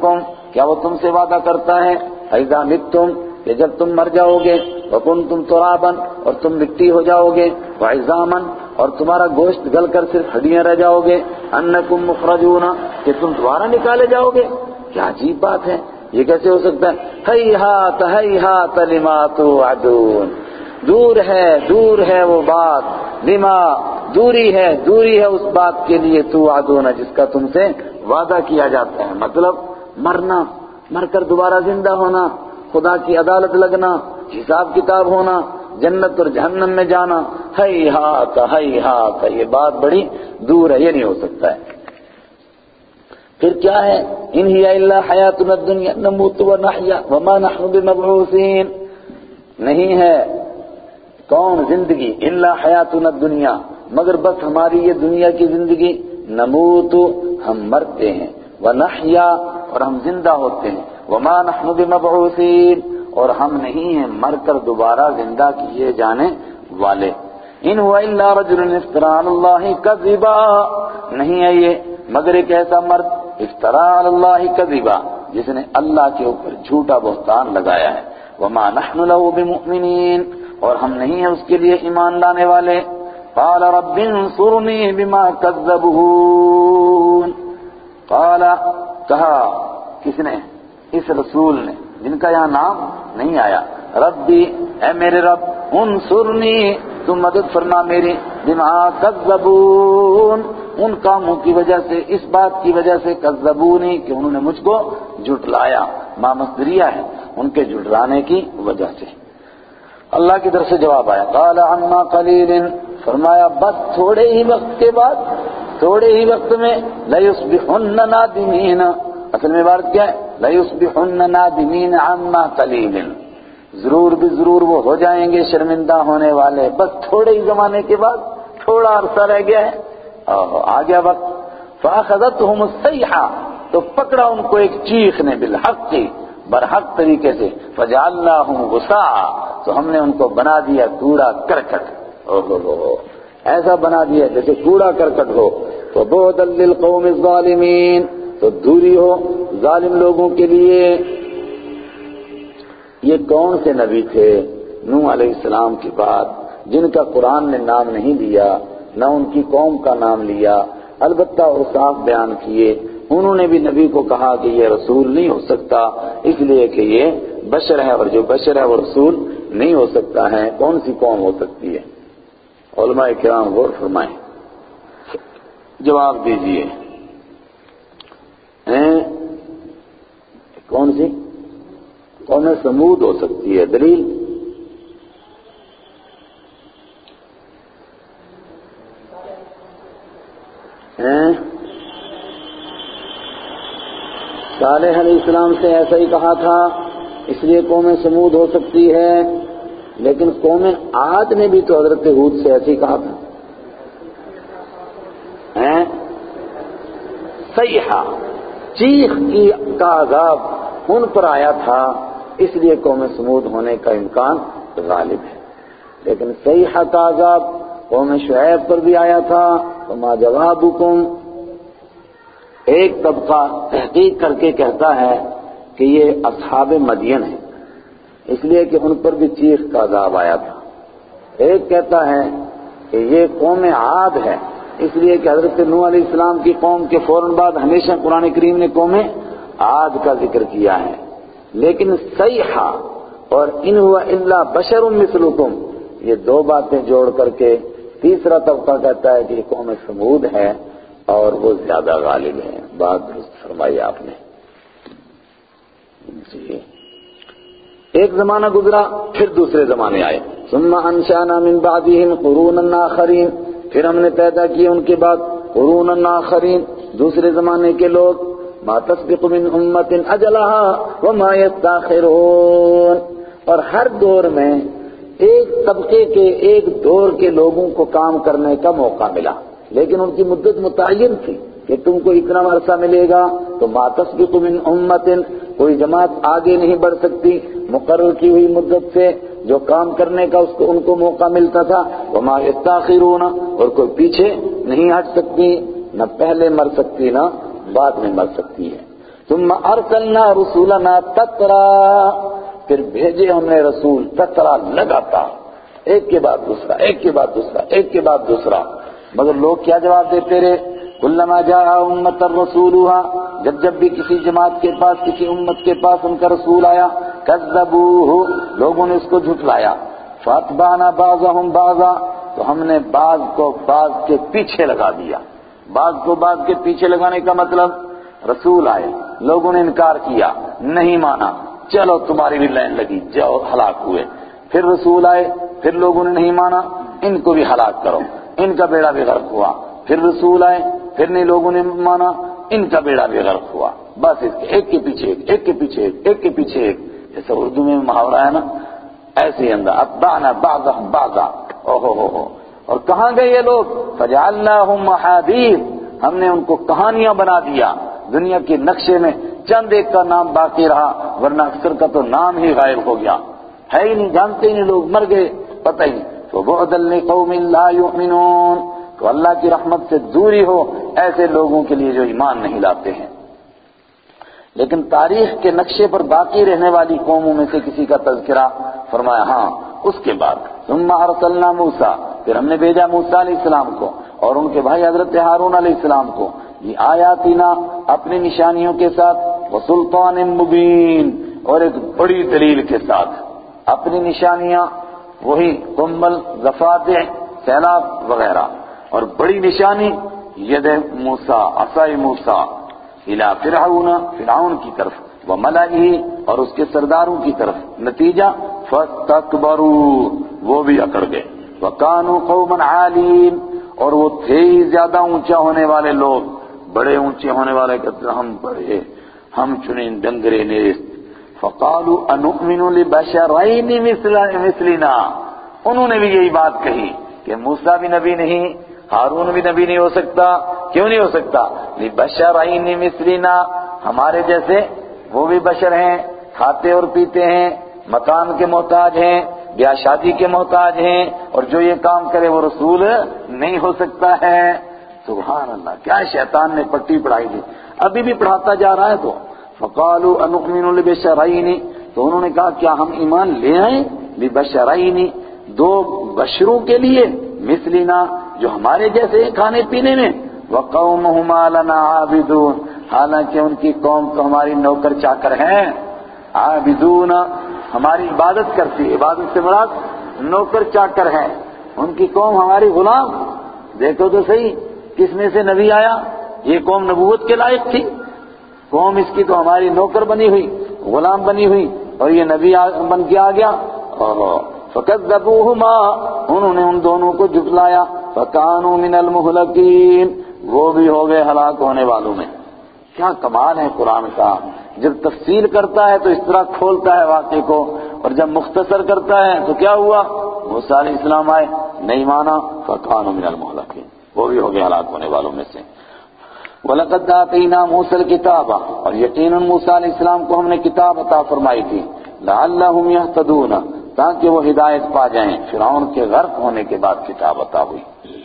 کیا وہ تم سے وعدہ کرتا ہے اذا متم کہ جب تم مر جاؤ گے وکنتم ترابا اور تم مٹی ہو جاؤ گے وعظاما اور تمہارا گوشت گل کر صرف ہڈیاں رہ جاؤ گے انکم مخرجون کہ تم دوبارہ نکالے جاؤ گے. کیا عجیب بات ہے, یہ کیسے ہو سکتا ہے؟ ہیہات ہیہات لما توعدون, دور ہے دور ہے وہ بات, لما دوری ہے دوری ہے اس بات کے لیے توعدون جس کا تم سے وعدہ کیا جاتا ہے. مطلب مرنا, مر کر دوبارہ زندہ ہونا, خدا کی عدالت لگنا, حساب کتاب ہونا, جنت اور جہنم میں جانا, ہیہات ہیہات, یہ بات بڑی دور ہے, یہ نہیں ہو سکتا ہے. پھر کیا ہے؟ ان ہی الا حیاتنا الدنیا نموت ونحیا وما نحن بمبعوثین, نہیں ہے کون زندگی الا حیاتنا الدنیا مگر بس ہماری یہ دنیا کی زندگی, نموت ہم مرتے ہیں, ونحیا اور ہم زندہ ہوتے ہیں, وما نحن بمبعوثین اور ہم نہیں ہیں مر کر دوبارہ زندہ کیے جانے والے. ان هو الا رجل افترى على الله كذبا, نہیں ہے یہ مگر ایک ایسا مرد افترا علی اللہ کذبا جس نے اللہ کے اوپر جھوٹا بہتان لگایا ہے. وما نحن له بمؤمنین اور ہم نہیں ہیں اس کے لیے ایمان لانے والے. قال رب انصرنی بما کذبون, قال کہا کس نے؟ اس رسول نے جن کا یہاں نام نہیں آیا. ربی اے میرے رب, انصرنی تم مدد فرما میری, بما کذبون ان کاموں کی وجہ سے, اس بات کی وجہ سے, کذبونی کہ انہوں نے مجھ کو جھٹلایا, ما مصدریہ ہے ان کے جھٹلانے کی وجہ سے. اللہ کی طرف سے جواب آیا, قال عما قلیل, فرمایا بس تھوڑے ہی وقت کے بعد, تھوڑے ہی وقت میں, لیصبحن نادمین, اصل میں بات کیا ہے؟ لیصبحن نادمین عما قلیل, ضرور بھی ضرور وہ ہو جائیں گے شرمندہ ہونے والے, بس تھوڑے ہی زمانے کے بعد, تھوڑا عرصہ رہ گیا ہے, آ گیا وقت. فاخذتهم الصیحہ, تو پکڑا ان کو ایک چیخ نے, بالحق برحق طریقے سے, فجعلناهم غثاء, تو ہم نے ان کو بنا دیا کوڑا کرکٹ, اوہ ایسا بنا دیا جیسے کوڑا کرکٹ ہو. فبعدا للقوم الظالمین, تو دوری ہو ظالم لوگوں کے لیے. یہ کون سے نبی تھے نوح علیہ السلام کے بعد جن کا قرآن نے نام نہیں لیا, نہ ان کی قوم کا نام لیا, البتہ وہ صاف بیان کیے. انہوں نے بھی نبی کو کہا کہ یہ رسول نہیں ہو سکتا, اس لیے کہ یہ بشر ہے, اور جو بشر ہے وہ رسول نہیں ہو سکتا ہے. کون سی قوم ہو سکتی ہے؟ علماء کرام غور فرمائیں, جواب دیجئے. کون سی قوم سمود ہو سکتی ہے؟ دلیل؟ صالح علیہ السلام سے ایسا ہی کہا تھا, اس لیے قوم سمود ہو سکتی ہے. لیکن قوم عاد نے بھی تو حضرت ہود سے ایسے ہی کہا تھا. صیحہ, چیخ کی کا عذاب ان پر آیا تھا, اس لیے قوم سمود ہونے کا امکان غالب ہے. لیکن صیحہ کا عذاب قوم شعیب پر بھی آیا تھا. وما جوابکم, ایک طبقہ تحقیق کر کے کہتا ہے کہ یہ اصحاب مدین ہیں, اس لیے کہ ان پر بھی چیخ کا عذاب آیا تھا. ایک کہتا ہے کہ یہ قوم عاد ہے, اس لیے کہ حضرت نوح علیہ السلام کی قوم کے فوراً بعد ہمیشہ قرآن کریم نے قوم عاد کا ذکر کیا ہے. لیکن صیحہ اور ان ہوا الا بشر مثلکم, یہ دو باتیں جوڑ کر کے تیسرا طبقہ کہتا ہے کہ یہ قوم سمود ہے اور وہ زیادہ غالب ہے. بات درست فرمائی آپ نے. جی ایک زمانہ گزرا, پھر دوسرے زمانے آئے. ثم انشأنا من بعدهم قرونا آخرین, پھر ہم نے پیدا کیے ان کے بعد قرونا آخرین, دوسرے زمانے کے لوگ. ما تسبق من امت اجلها وما يستاخرون, اور ہر دور میں ایک طبقے کے, ایک دور کے لوگوں کو کام کرنے کا موقع ملا, لیکن ان کی مدت متعین تھی کہ تم کو اتنا عرصہ ملے گا. تو ما تسبق من امت, کوئی جماعت آگے نہیں بڑھ سکتی مقرر کی ہوئی مدت سے, جو کام کرنے کا اس کو ان کو موقع ملتا تھا. وما يستاخرون, اور کوئی پیچھے نہیں ہٹ سکتی, نہ پہلے مر سکتی نہ بعد میں مر سکتی ہے. ثم ارسلنا رسولنا تترا، پھر بھیجے ہم نے رسول تترا لگاتار، ایک کے بعد دوسرا، ایک کے بعد دوسرا، ایک کے بعد دوسرا، مگر لوگ کیا جواب دیتے رہے؟ کلما جاء امۃ رسولها، جب جب بھی کسی جماعت کے پاس، کسی امت کے پاس ان کا رسول آیا، کذبوہ، لوگوں نے اس کو جھٹلایا، فاتبعنا بعضهم بعضا، تو ہم نے بعض کو بعض کے پیچھے لگا دیا۔ بعض کو بعض کے پیچھے لگانے کا مطلب، رسول آئے، لوگوں نے انکار کیا، نہیں مانا، چلو تمہاری بھی لائن لگی، جاؤ ہلاک ہوئے۔ پھر رسول آئے، پھر لوگوں نے نہیں مانا، ان کو بھی ہلاک کرو، ان کا بیڑا بھی غرق ہوا۔ پھر رسول آئے، پھر نہیں لوگوں نے مانا، ان کا بیڑا بھی غرق ہوا۔ بس اس کے ایک کے پیچھے ایک، ایک کے پیچھے ایک، ایک کے پیچھے ایک، جیسا اردو میں محاورہ ہے نا، ایسے ہی اندر اتبعنا بعضهم بعضا، او ہو ہو ہو۔ اور کہاں گئے یہ لوگ؟ فجعلناهم احادیث، ہم نے ان کو کہانیاں بنا دیا، دنیا کے نقشے میں چند ایک کا نام باقی رہا، ورنہ اکثر کا تو نام ہی غائب ہو گیا، ہے ہی نہیں، جانتے ہی نہیں، لوگ مر گئے، پتہ ہی نہیں۔ فبعدا لقوم لا یؤمنون، تو اللہ کی رحمت سے دوری ہو ایسے لوگوں کے لیے جو ایمان نہیں لاتے ہیں۔ لیکن تاریخ کے نقشے پر باقی رہنے والی قوموں میں سے کسی کا تذکرہ فرمایا، ہاں اس کے بعد ثم ارسلنا موسیٰ، پھر ہم نے بھیجا موسیٰ علیہ السلام کو اور ان کے بھائی حضرت ہارون علیہ السلام کو، یہ آیاتنا، اپنی نشانیوں کے ساتھ، وسلطان مبین، اور ایک بڑی دلیل کے ساتھ۔ اپنی نشانیاں وہی قنبل، ضفادع، سیلاب وغیرہ، اور بڑی نشانی ید موسیٰ، عصای موسیٰ، الی فرعون، فرعون کی طرف، وملئہ، اور اس کے سرداروں کی طرف، نتیجہ فاستکبروا، وہ بھی اکڑ گئے، وکانوا قوما عالین، اور وہ تھے ہی زیادہ اونچا ہونے والے لوگ، بڑے اونچے ہونے والے، کہتے ہم بڑے، ہم چنیں ڈنگرے نیست۔ فقالوا انؤمن لبشرین مثلنا، انہوں نے بھی یہی بات کہی کہ موسیٰ بھی نبی نہیں، ہارون بھی نبی نہیں ہو سکتا، کیوں نہیں ہو سکتا؟ لبشرین مثلنا، ہمارے جیسے وہ بھی بشر ہیں، کھاتے اور پیتے ہیں، مکان کے محتاج ہیں، بیاہ شادی کے محتاج ہیں، اور جو یہ کام کرے وہ رسول نہیں ہو سکتا ہے۔ سبحان اللہ، کیا شیطان نے پٹی پڑھائی تھی، ابھی بھی پڑھاتا جا رہا ہے۔ تو فقالوا انؤمن لبشرین، تو انہوں نے کہا کیا ہم ایمان لے آئیں، لبشرین، دو بشروں کے لیے، مثلنا، جو ہمارے جیسے کھانے پینے میں، وقومهما لنا عابدون، حالانکہ ان کی قوم تو ہماری نوکر چاکر ہیں، عابدون، ہماری عبادت کرتی، عبادت سے مراد نوکر چاکر ہے، ان کی قوم ہماری غلام۔ دیکھو تو صحیح، کس میں سے نبی آیا؟ یہ قوم نبوت کے لائق تھی، قوم اس کی تو ہماری نوکر بنی ہوئی، غلام بنی ہوئی، اور یہ نبی بن کے آ گیا۔ فکذبوہما، انہوں نے ان دونوں کو جھٹلایا، فکانوا من المہلکین، وہ بھی ہو گئے ہلاک ہونے والوں میں۔ کیا کمال ہے قرآن کا، جب تفصیل کرتا ہے تو اس طرح کھولتا ہے واقعے کو، اور جب مختصر کرتا ہے تو کیا ہوا؟ موسیٰ علیہ السلام آئے، نہیں مانا، فکانوا من المہلکین، وہ بھی ہو گئے ہلاک ہونے والوں میں سے۔ وَلَقَدْ آتَيْنَا مُوسَى الْكِتَابَ، اور یقیناً موسیٰ علیہ السلام کو ہم نے کتاب عطا فرمائی تھی، لَعَلَّهُمْ يَهْتَدُونَ، تاکہ وہ ہدایت پا جائیں۔ فرعون کے غرق ہونے کے بعد کتاب عطا ہوئی۔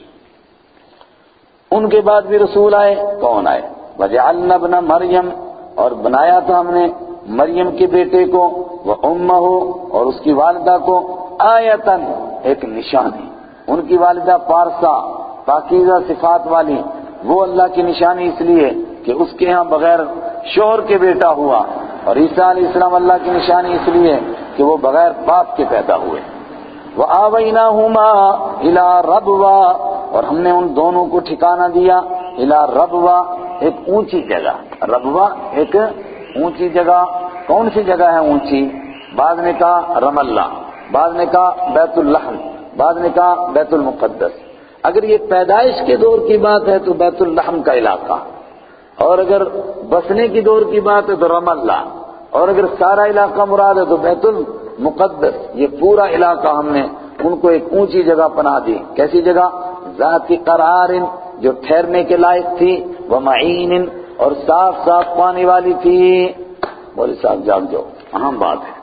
ان کے بعد بھی رسول آئے، کون آئے؟ وَجَعَلْنَا ابْنَ مَرْيَمَ، اور بنایا تھا ہم نے مریم کے بیٹے کو، وَأُمَّهُ، اور اس کی والدہ کو، آیتاً، ایک نشانی۔ ان کی والدہ پارسا، پاکیزہ صفات والی، وہ اللہ کی نشانی اس لیے کہ اس کے ہاں بغیر شوہر کے بیٹا ہوا، اور عیسیٰ علیہ السلام اللہ کی نشانی اس لیے کہ وہ بغیر باپ کے پیدا ہوئے۔ وَآوَيْنَاهُمَا إِلَىٰ رَبْوَةٍ، اور ہم نے ان دونوں کو ٹھکانہ دیا، إِلَىٰ رَبْوَةٍ، ایک اونچی جگہ، ربوہ ایک اونچی جگہ، کون سی جگہ ہے اونچی؟ بعض نے کہا رم اللہ، بعض نے کہا بیت اللحم، بعض نے کہا بیت المقدس۔ اگر یہ پیدائش کے دور کی بات ہے تو بیت اللحم کا علاقہ، اور اگر بسنے کی دور کی بات ہے تو رم اللہ، اور اگر سارا علاقہ مراد ہے تو بیت المقدس۔ یہ پورا علاقہ ہم نے ان کو ایک اونچی جگہ پناہ دی۔ کیسی جگہ؟ ذات قرار، جو ٹھہرنے کے لائق تھی، ومعین، اور صاف صاف پانی والی تھی۔ مولوی صاحب جاگ جاؤ، اہم بات ہے۔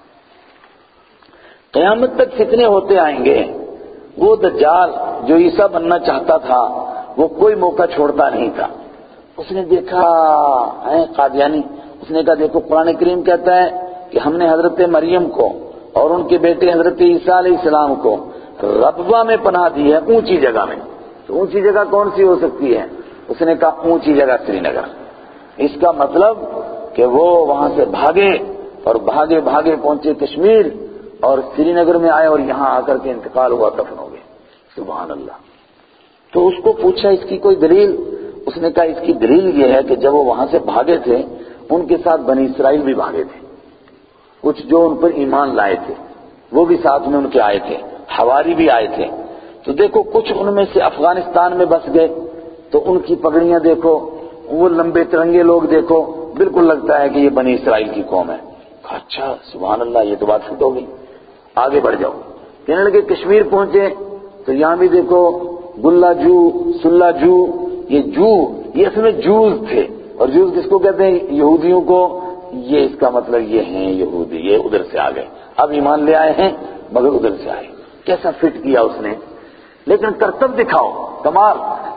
قیامت تک فتنے ہوتے آئیں گے، وہ دجال جو عیسیٰ بننا چاہتا تھا وہ کوئی موقع چھوڑتا نہیں تھا، اس نے دیکھا ہے قادیانی، اس نے کہا دیکھو قرآن کریم کہتا ہے کہ ہم نے حضرت مریم کو اور ان کے بیٹے حضرت عیسیٰ علیہ السلام کو ربوہ میں پناہ دی ہے، اونچی جگہ میں. تو اونچی جگہ کون سی ہو سکتی ہے؟ اس نے کہا اونچی جگہ سری نگر. اس کا مطلب کہ وہ وہاں سے بھاگے اور بھاگے بھاگے پہنچے کشمیر اور سری نگر میں آئے اور یہاں آ کر کے انتقال ہوا، دفن ہو گئے. سبحان اللہ. تو اس کو پوچھا اس کی کوئی دلیل؟ اس نے کہا اس کی دلیل یہ ہے کہ جب وہ وہاں سے بھاگے تھے ان کے ساتھ بنی اسرائیل بھی بھاگے تھے، کچھ جو ان پر ایمان لائے تھے وہ بھی ساتھ میں ان کے آئے تھے، حواری بھی آئے تھے. تو دیکھو کچھ ان میں سے افغانستان میں بس گئے تو ان کی پگڑیاں دیکھو، وہ لمبے ترنگے لوگ دیکھو، بالکل لگتا ہے کہ یہ بنی اسرائیل کی قوم ہے. اچھا سبحان اللہ، یہ تو بات فٹ ہو گئی، آگے بڑھ جاؤ. کہنے لگے کشمیر پہنچے تو یہاں بھی دیکھو گلہ جو سلہ جو، یہ جو یہ اس میں جوز تھے. اور جوز کس کو کہتے ہیں؟ یہودیوں کو. یہ اس کا مطلب یہ ہیں یہودی، یہ ادھر سے آ گئے، اب ایمان لے آئے ہیں مگر ادھر سے آئے. کیسا فٹ کیا اس نے. لیکن کرتب دکھاؤ کمال.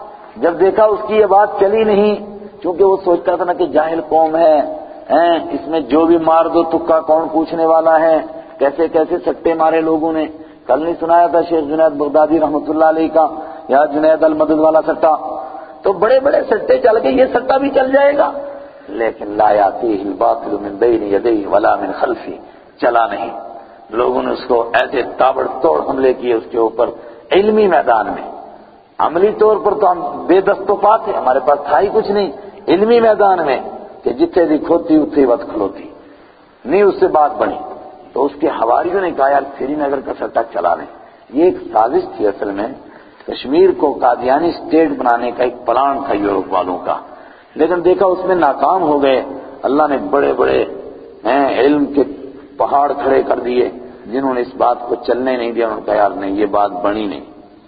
جب دیکھا اس کی یہ بات چلی نہیں، کیونکہ وہ سوچتا تھا نا کہ جاہل قوم ہے، ہیں اس میں جو بھی مار دو تکا کون پوچھنے والا ہے. کیسے کیسے سٹے مارے لوگوں نے. کل نہیں سنایا تھا شیخ جنید بغدادی رحمۃ اللہ علیہ کا، یا جنید المدد والا سٹا. تو بڑے بڑے سٹے چل گئے، یہ سٹا بھی چل جائے گا. لیکن لا یاتیہ الباطل من بین یدیہ ولا من خلفہ، چلا نہیں. لوگوں نے اس کو ایسے تابڑ توڑ حملے کیے اس کے اوپر علمی میدان میں. عملی طور پر تو ہم بے دست و پا تھے، ہمارے پاس تھا ہی کچھ نہیں. علمی میدان میں کہ جتنے بھی کھوتی اتنے وقت کھلوتی نہیں، اس سے بات بنی. تو اس کے حواریوں نے کہا یار سری نگر کا سٹا چلا نہیں. یہ ایک سازش تھی اصل میں، کشمیر کو قادیانی اسٹیٹ بنانے کا ایک پلان تھا یورپ والوں کا. لیکن دیکھا اس میں ناکام ہو گئے. اللہ نے بڑے بڑے ہیں علم کے پہاڑ کھڑے کر دیے جنہوں نے اس بات کو چلنے نہیں دیا. انہوں نے کہا یار نہیں یہ بات بنی نہیں،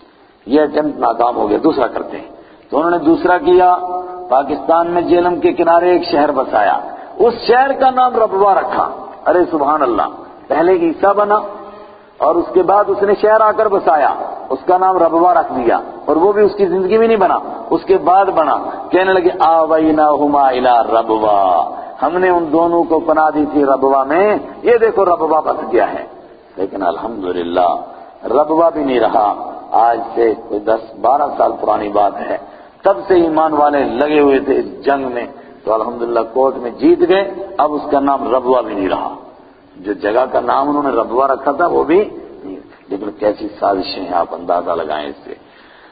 یہ اٹیمپٹ ناکام ہو گیا، دوسرا کرتے ہیں. تو انہوں نے دوسرا کیا، پاکستان میں جہلم کے کنارے ایک شہر بسایا، اس شہر کا نام ربوہ رکھا. ارے سبحان اللہ، پہلے عیسیٰ بنا اور اس کے بعد اس نے شہر آ کر بسایا، اس کا نام ربوہ رکھ دیا. اور وہ بھی اس کی زندگی میں نہیں بنا، اس کے بعد بنا. کہنے لگے آویناہما الی ربوہ، ہم نے ان دونوں کو پناہ دی تھی ربوہ میں، یہ دیکھو ربوہ بس گیا ہے. لیکن الحمدللہ ربوہ بھی نہیں رہا. آج سے کوئی دس بارہ سال پرانی بات ہے، تب سے ایمان والے لگے ہوئے تھے اس جنگ میں. تو الحمدللہ کورٹ میں جیت گئے. اب اس کا نام ربوہ بھی نہیں رہا. جو جگہ کا نام انہوں نے ربوہ رکھا تھا وہ بھی نہیں. لیکن کیسی سازشیں ہیں، آپ اندازہ لگائیں اس سے.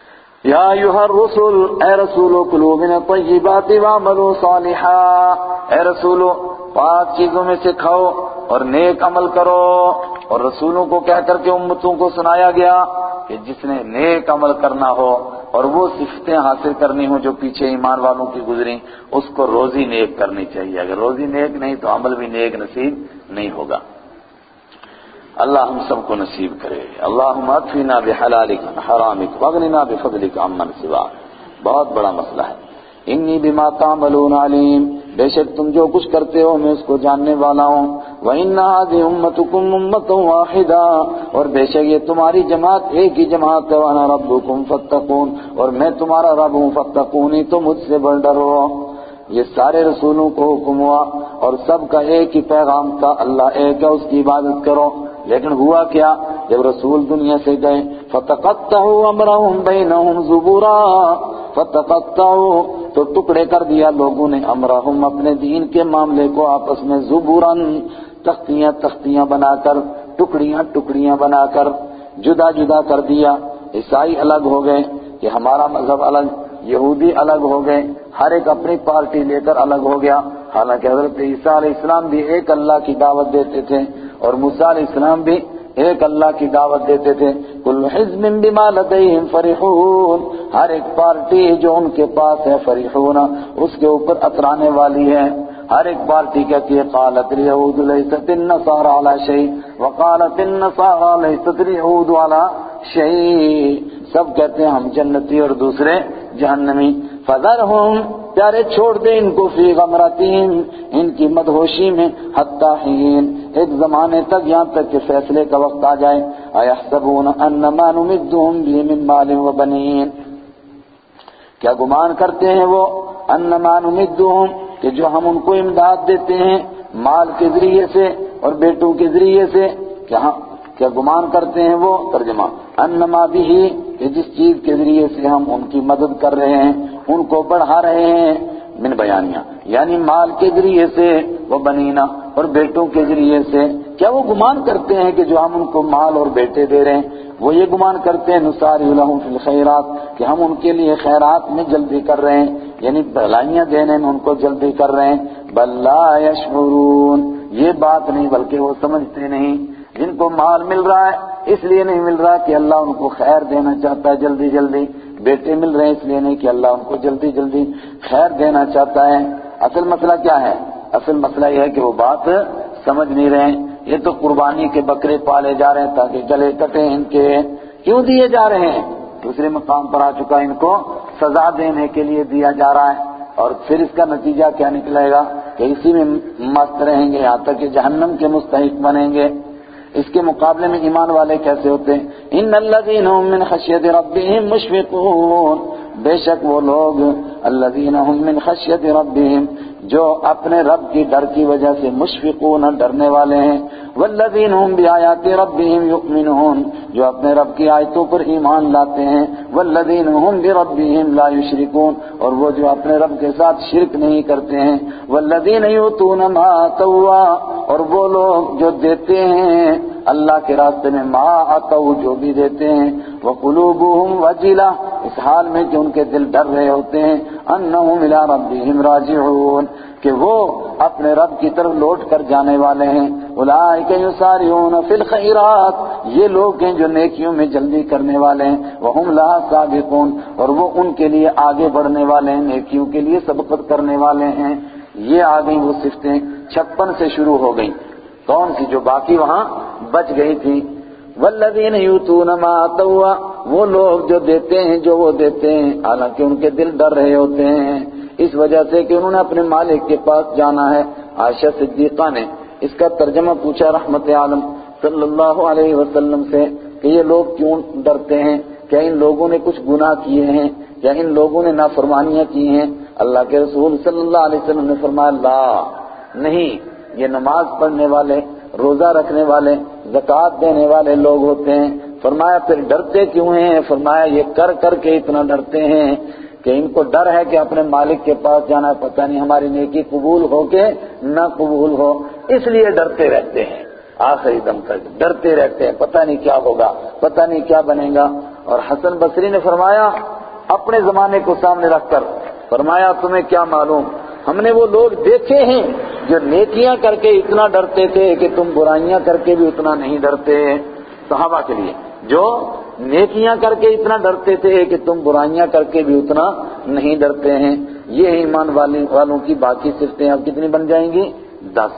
یا ایھا الرسل، اے رسولو کلوا من الطیبات واعملوا صالحا، اے رسولو پاک چیزوں میں سے کھاؤ اور نیک عمل کرو. اور رسولوں کو کہہ کر کے امتوں کو سنایا گیا کہ جس نے نیک عمل کرنا ہو اور وہ صفتیں حاصل کرنی ہو جو پیچھے ایمان والوں کی گزری، اس کو روزی نیک کرنی چاہیے. اگر روزی نیک نہیں تو عمل بھی نیک نصیب نہیں ہوگا. اللہ ہم سب کو نصیب کرے. اللہم اکفنا بحلالک عن حرامک واغننا بفضلک عمن سواک. بہت بڑا مسئلہ ہے. انی بما تعملون علیم، بے شک تم جو کچھ کرتے ہو میں اس کو جاننے والا ہوں. وَإِنَّ هَذِهِ أُمَّتُكُمْ أُمَّةً وَاحِدَةً، اور بے شک یہ تمہاری جماعت ایک ہی جماعت ہے. وَأَنَا رَبُّكُمْ فَاتَّقُونِ، اور میں تمہارا رب ہوں. فَاتَّقُونِ، تو مجھ سے بڑھ ڈرو. یہ سارے رسولوں کو حکم ہوا اور سب کا ایک ہی پیغام تھا، اللہ ایک ہے اس کی عبادت کرو. لیکن ہوا کیا، جب رسول دنیا سے گئے فَتَقَطَّعُوا أَمْرَهُمْ بَيْنَهُمْ زُبُرًا، فَتَقَطَّعُوا تو ٹکڑے کر دیا لوگوں نے امرہم اپنے دین کے معاملے کو آپس میں زبراً، تختیاں تختیاں بنا کر، ٹکڑیاں ٹکڑیاں بنا کر جدا جدا کر دیا. عیسائی الگ ہو گئے کہ ہمارا مذہب الگ، یہودی الگ ہو گئے، ہر ایک اپنی پارٹی لے کر الگ ہو گیا. حالانکہ حضرت عیسیٰ علیہ السلام بھی ایک اللہ کی دعوت دیتے تھے اور موسیٰ علیہ السلام بھی ایک اللہ کی دعوت دیتے تھے. کل حزب بما لدیہم فرحون، ہر ایک پارٹی جو ان کے پاس ہے فرحون، اس کے اوپر اترانے والی ہے. ہر ایک پارٹی کہتی ہے قالت الیہود لیست النصارى علی شیء وقالت النصارى لیست الیہود علی شیء. سب کہتے ہیں ہم جنتی اور دوسرے جہنمی. فذرہم، پیارے چھوڑ دے ان کو، فی غمرتہم، ان کی مدہوشی میں، حتی حین، ایک زمانے تک، یہاں تک کہ فیصلے کا وقت آ جائے. ایحسبون انما نمدہم بہ من مال وبنین، کیا گمان کرتے ہیں وہ انما نمدہم کہ جو ہم ان کو امداد دیتے ہیں مال کے ذریعے سے اور بیٹوں کے ذریعے سے، کیا کیا گمان کرتے ہیں وہ، ترجمہ انما بھی کہ جس چیز کے ذریعے سے ہم ان کی مدد کر رہے ہیں، ان کو بڑھا رہے ہیں، من بیانیہ یعنی مال کے ذریعے سے، وہ بنینا اور بیٹوں کے ذریعے سے، کیا وہ گمان کرتے ہیں کہ جو ہم ان کو مال اور بیٹے دے رہے ہیں وہ یہ گمان کرتے ہیں نسارع لہم فی الخیرات کہ ہم ان کے لیے خیرات میں جلدی کر رہے ہیں، یعنی بھلائیاں دینے میں ان کو جلدی کر رہے ہیں، بل لا یشعرون، یہ بات نہیں بلکہ وہ سمجھتے نہیں۔ جن کو مال مل رہا ہے اس لیے نہیں مل رہا کہ اللہ ان کو خیر دینا چاہتا ہے جلدی جلدی، بیٹے مل رہے ہیں اس لیے نہیں کہ اللہ ان کو جلدی جلدی خیر دینا چاہتا ہے۔ اصل مسئلہ کیا ہے؟ اصل مسئلہ یہ ہے کہ وہ بات سمجھ نہیں رہے ہیں۔ یہ تو قربانی کے بکرے پالے جا رہے ہیں تاکہ گلے کٹیں ان کے، کیوں دیے جا رہے ہیں؟ دوسرے مقام پر آ چکا، ان کو سزا دینے کے لیے دیا جا رہا ہے، اور پھر اس کا نتیجہ کیا نکلے گا کہ اسی میں مست رہیں گے یہاں تک کہ جہنم کے مستحق بنیں گے۔ اس کے مقابلے میں ایمان والے کیسے ہوتے ہیں؟ ان الذین هم من خشیۃ ربهم مشفقون، بے شک وہ لوگ الذین هم من خشیۃ ربهم جو اپنے رب کی ڈر کی وجہ سے مشفقون ڈرنے والے ہیں، والذین هم بآیات ربهم یؤمنون جو اپنے رب کی آیتوں پر ایمان لاتے ہیں، والذین هم بربهم لا یشرکون اور وہ جو اپنے رب کے ساتھ شرک نہیں کرتے ہیں، والذین یؤتون ما آتوا اور وہ لوگ جو دیتے ہیں اللہ کے راستے میں ما آتوا جو بھی دیتے ہیں، وقلوبهم وجلہ اس حال میں کہ ان کے دل ڈر رہے ہوتے ہیں، انہم الی ربهم راجعون کہ وہ اپنے رب کی طرف لوٹ کر جانے والے ہیں، اولئک یسارعون فی الخیرات یہ لوگ ہیں جو نیکیوں میں جلدی کرنے والے ہیں، وہم لہا سابقون اور وہ ان کے لیے آگے بڑھنے والے ہیں، نیکیوں کے لیے سبقت کرنے والے ہیں۔ یہ آ گئی وہ صفتیں چھپن سے شروع ہو گئی، کون سی؟ جو باقی وہاں بچ گئی تھی۔ والذین یؤتون ما آتوا وہ لوگ جو دیتے ہیں جو وہ دیتے ہیں حالانکہ ان کے دل ڈر رہے ہوتے ہیں اس وجہ سے کہ انہوں نے اپنے مالک کے پاس جانا ہے۔ عائشہ صدیقہ نے اس کا ترجمہ پوچھا رحمت عالم صلی اللہ علیہ وسلم سے کہ یہ لوگ کیوں ڈرتے ہیں؟ کیا ان لوگوں نے کچھ گناہ کیے ہیں؟ کیا ان لوگوں نے نافرمانیاں کی ہیں؟ اللہ کے رسول صلی اللہ علیہ وسلم نے فرمایا لا نہیں، یہ نماز پڑھنے والے، روزہ رکھنے والے، زکوٰۃ دینے والے لوگ ہوتے ہیں۔ فرمایا پھر ڈرتے کیوں ہیں؟ فرمایا یہ کر کر کے اتنا ڈرتے ہیں کہ ان کو ڈر ہے کہ اپنے مالک کے پاس جانا ہے، پتہ نہیں ہماری نیکی قبول ہو کہ نہ قبول ہو، اس لیے ڈرتے رہتے ہیں، آخری دم تک ڈرتے رہتے ہیں، پتہ نہیں کیا ہوگا، پتہ نہیں کیا بنے گا۔ اور حسن بصری نے فرمایا اپنے زمانے کو سامنے رکھ کر، فرمایا تمہیں کیا معلوم، ہم نے وہ لوگ دیکھے ہیں جو نیکیاں کر کے اتنا ڈرتے تھے کہ تم برائیاں کر کے بھی اتنا نہیں ڈرتے، صحابہ کے لیے جو نیکیاں کر کے اتنا ڈرتے تھے کہ تم برائیاں کر کے بھی اتنا نہیں ڈرتے ہیں۔ یہ ایمان والوں کی باقی صفتیں اب کتنی بن جائیں گی؟ دس۔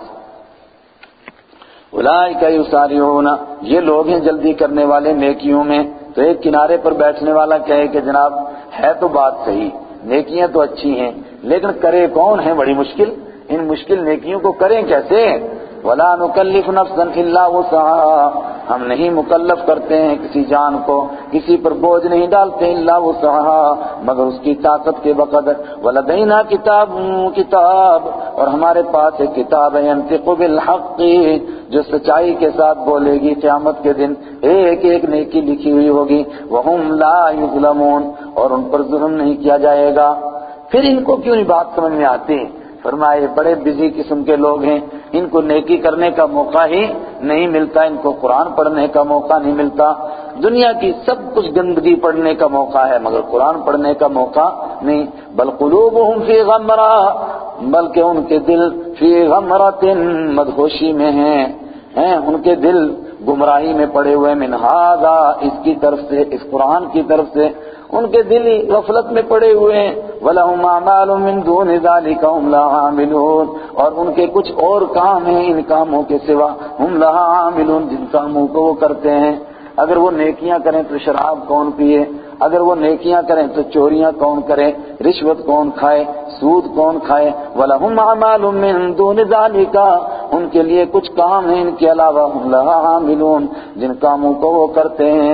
اولئک یسارعون یہ لوگ ہیں جلدی کرنے والے نیکیوں میں۔ تو ایک کنارے پر بیٹھنے والا کہے کہ جناب ہے تو بات صحیح، نیکیاں تو اچھی ہیں لیکن کرے کون ہے؟ بڑی مشکل، ان مشکل نیکیوں کو کریں کیسے؟ وَلَا نُكَلِّفُ نَفْسًا إِلَّا وُسْعَهَا ہم نہیں مکلف کرتے ہیں کسی جان کو، کسی پر بوجھ نہیں ڈالتے إِلَّا وُسْعَهَا مگر اس کی طاقت کے بقدر۔ وَلَدَيْنَا كِتَابٌ کتاب اور ہمارے پاس ایک کتاب ہے يَنطِقُ بِالْحَقِّ جو سچائی کے ساتھ بولے گی، قیامت کے دن ایک ایک نیکی لکھی ہوئی ہوگی۔ وَهُمْ لَا يُظْلَمُونَ اور ان پر ظلم نہیں کیا جائے گا۔ پھر ان کو کیوں نہیں بات سمجھ میں آتی؟ فرمایا یہ بڑے بزی قسم کے لوگ ہیں، ان کو نیکی کرنے کا موقع ہی نہیں ملتا، ان کو قرآن پڑھنے کا موقع نہیں ملتا، دنیا کی سب کچھ گندگی پڑھنے کا موقع ہے مگر قرآن پڑھنے کا موقع نہیں۔ بل قلوبہم فی غمرہ بلکہ ان کے دل فی غمرۃ مدہوشی میں ہیں، ہیں ان کے دل گمراہی میں پڑے ہوئے، من ھذا اس کی طرف سے، اس قرآن کی طرف سے ان کے دل غفلت میں پڑے ہوئے ہیں۔ وَلَهُمْ أَعْمَالٌ مِّن دُونِ ذَلِكَ هُمْ لَهَا عَامِلُونَ اور ان کے کچھ اور کام ہیں ان کاموں کے سوا، ہم لہا عاملون جن کاموں کو وہ کرتے ہیں۔ اگر وہ نیکیاں کریں تو شراب کون پیے، اگر وہ نیکیاں کریں تو چوریاں کون کرے، رشوت کون کھائے، سود کون کھائے۔ وَلَهُمْ أَعْمَالٌ مِّن دُونِ ذَلِكَ ان کے لیے کچھ کام ہیں ان کے علاوہ، ہم لہا عاملون جن کاموں کو وہ کرتے ہیں۔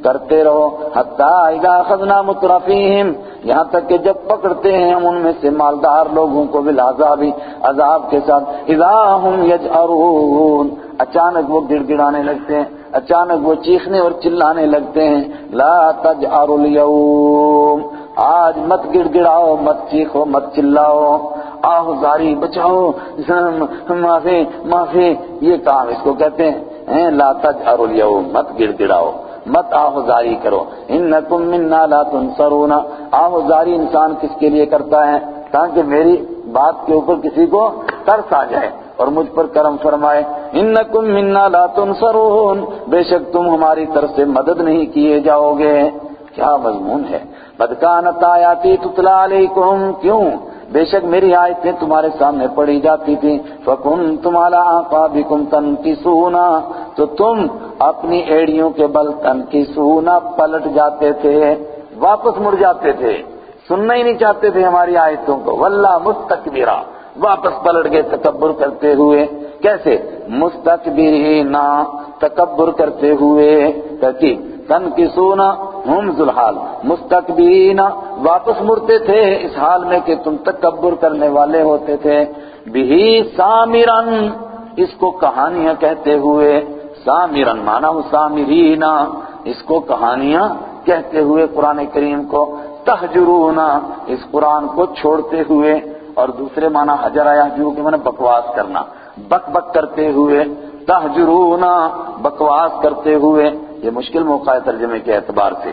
کرتے رہو حتی اذا اخذنا مترفیہم، یہاں تک کہ جب پکڑتے ہیں ہم ان میں سے مالدار لوگوں کو بالعذاب، عذاب کے ساتھ، اذا ہم یجأرون، اچانک وہ گڑ گڑانے لگتے ہیں، اچانک وہ چیخنے اور چلانے لگتے ہیں، لا تجأروا اليوم، آج مت گڑ گڑاؤ، مت چیخو، مت چلاؤ، آہ زاری بچاؤ، معافی معافی، یہ کام اس کو کہتے ہیں لا تجأروا اليوم، مت گڑ گڑاؤ، مت آہ زاری کرو، انکم منا لا تنصرون، آہ زاری انسان کس کے لیے کرتا ہے؟ تاکہ میری بات کے اوپر کسی کو ترس آ جائے اور مجھ پر کرم فرمائے، انکم منا لا تنصرون، بے شک تم ہماری طرف سے مدد نہیں کیے جاؤ گے۔ کیا مضمون ہے، قد کانت آیاتی تتلی علیکم، کیوں؟ بے شک میری آیتیں تمہارے سامنے پڑھی جاتی تھی، فکنتم علی اعقابکم تنکصون، تو تم اپنی ایڑیوں کے بل تنکصون، پلٹ جاتے تھے، واپس مڑ جاتے تھے، سننا ہی نہیں چاہتے تھے ہماری آیتوں کو، واللہ مستکبرا، واپس پلٹ گئے تکبر کرتے ہوئے۔ کیسے؟ مستکبرین، تکبر کرتے ہوئے، ترکیب تنکصون ہم ذو الحال، مستکبرین، واپس مڑتے تھے اس حال میں کہ تم تکبر کرنے والے ہوتے تھے، بہی سامرن، اس کو کہانیاں کہتے ہوئے، سامرن مانا ہو سامرین، اس کو کہانیاں کہتے ہوئے قرآن کریم کو، تہجرون، اس قرآن کو چھوڑتے ہوئے، اور دوسرے معنی حجر یحجر کے معنی بکواس کرنا، بک بک کرتے ہوئے، تہجرون، بکواس کرتے ہوئے، یہ مشکل موقع ہے ترجمے کے اعتبار سے۔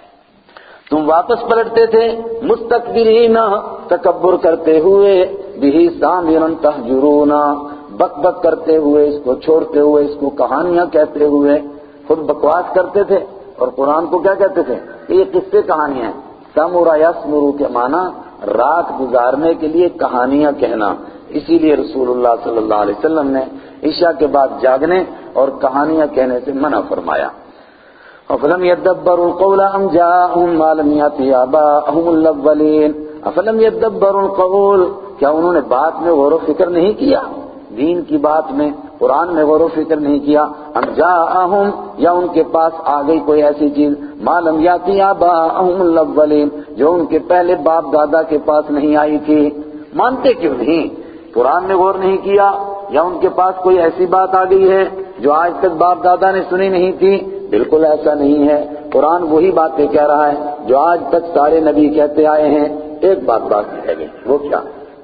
تم واپس پلٹتے تھے، مستکبرین، تکبر کرتے ہوئے، بہی سامرن تہجرون، بک بک کرتے ہوئے، اس کو چھوڑتے ہوئے، اس کو کہانیاں کہتے ہوئے، خود بکواس کرتے تھے اور قرآن کو کیا کہتے تھے؟ یہ قصے کہانیاں ہیں۔ سمر یسمر کے معنی رات گزارنے کے لیے کہانیاں کہنا، اسی لیے رسول اللہ صلی اللہ علیہ وسلم نے عشاء کے بعد جاگنے اور کہانیاں کہنے سے منع فرمایا۔ افلم يدبروا القول ام جاءهم ما لم يأت آباءهم الاولين، افلم يدبروا القول، کیا انہوں نے بات میں غور و فکر نہیں کیا، دین کی بات میں، قرآن میں غور و فکر نہیں کیا، ام جاءهم، یا ان کے پاس آ گئی کوئی ایسی چیز، ما لم يأت آباءهم الاولين، جو ان کے پہلے باپ دادا کے پاس نہیں آئی تھی، مانتے کیوں نہیں؟ قرآن میں غور نہیں کیا، یا ان کے پاس کوئی ایسی بات آ گئی ہے جو آج تک باپ دادا نے سنی نہیں تھی؟ بالکل ایسا نہیں ہے، قرآن وہی باتیں کہہ رہا ہے جو آج تک سارے نبی کہتے آئے ہیں، ایک بات باقی رہ گئی، وہ کیا؟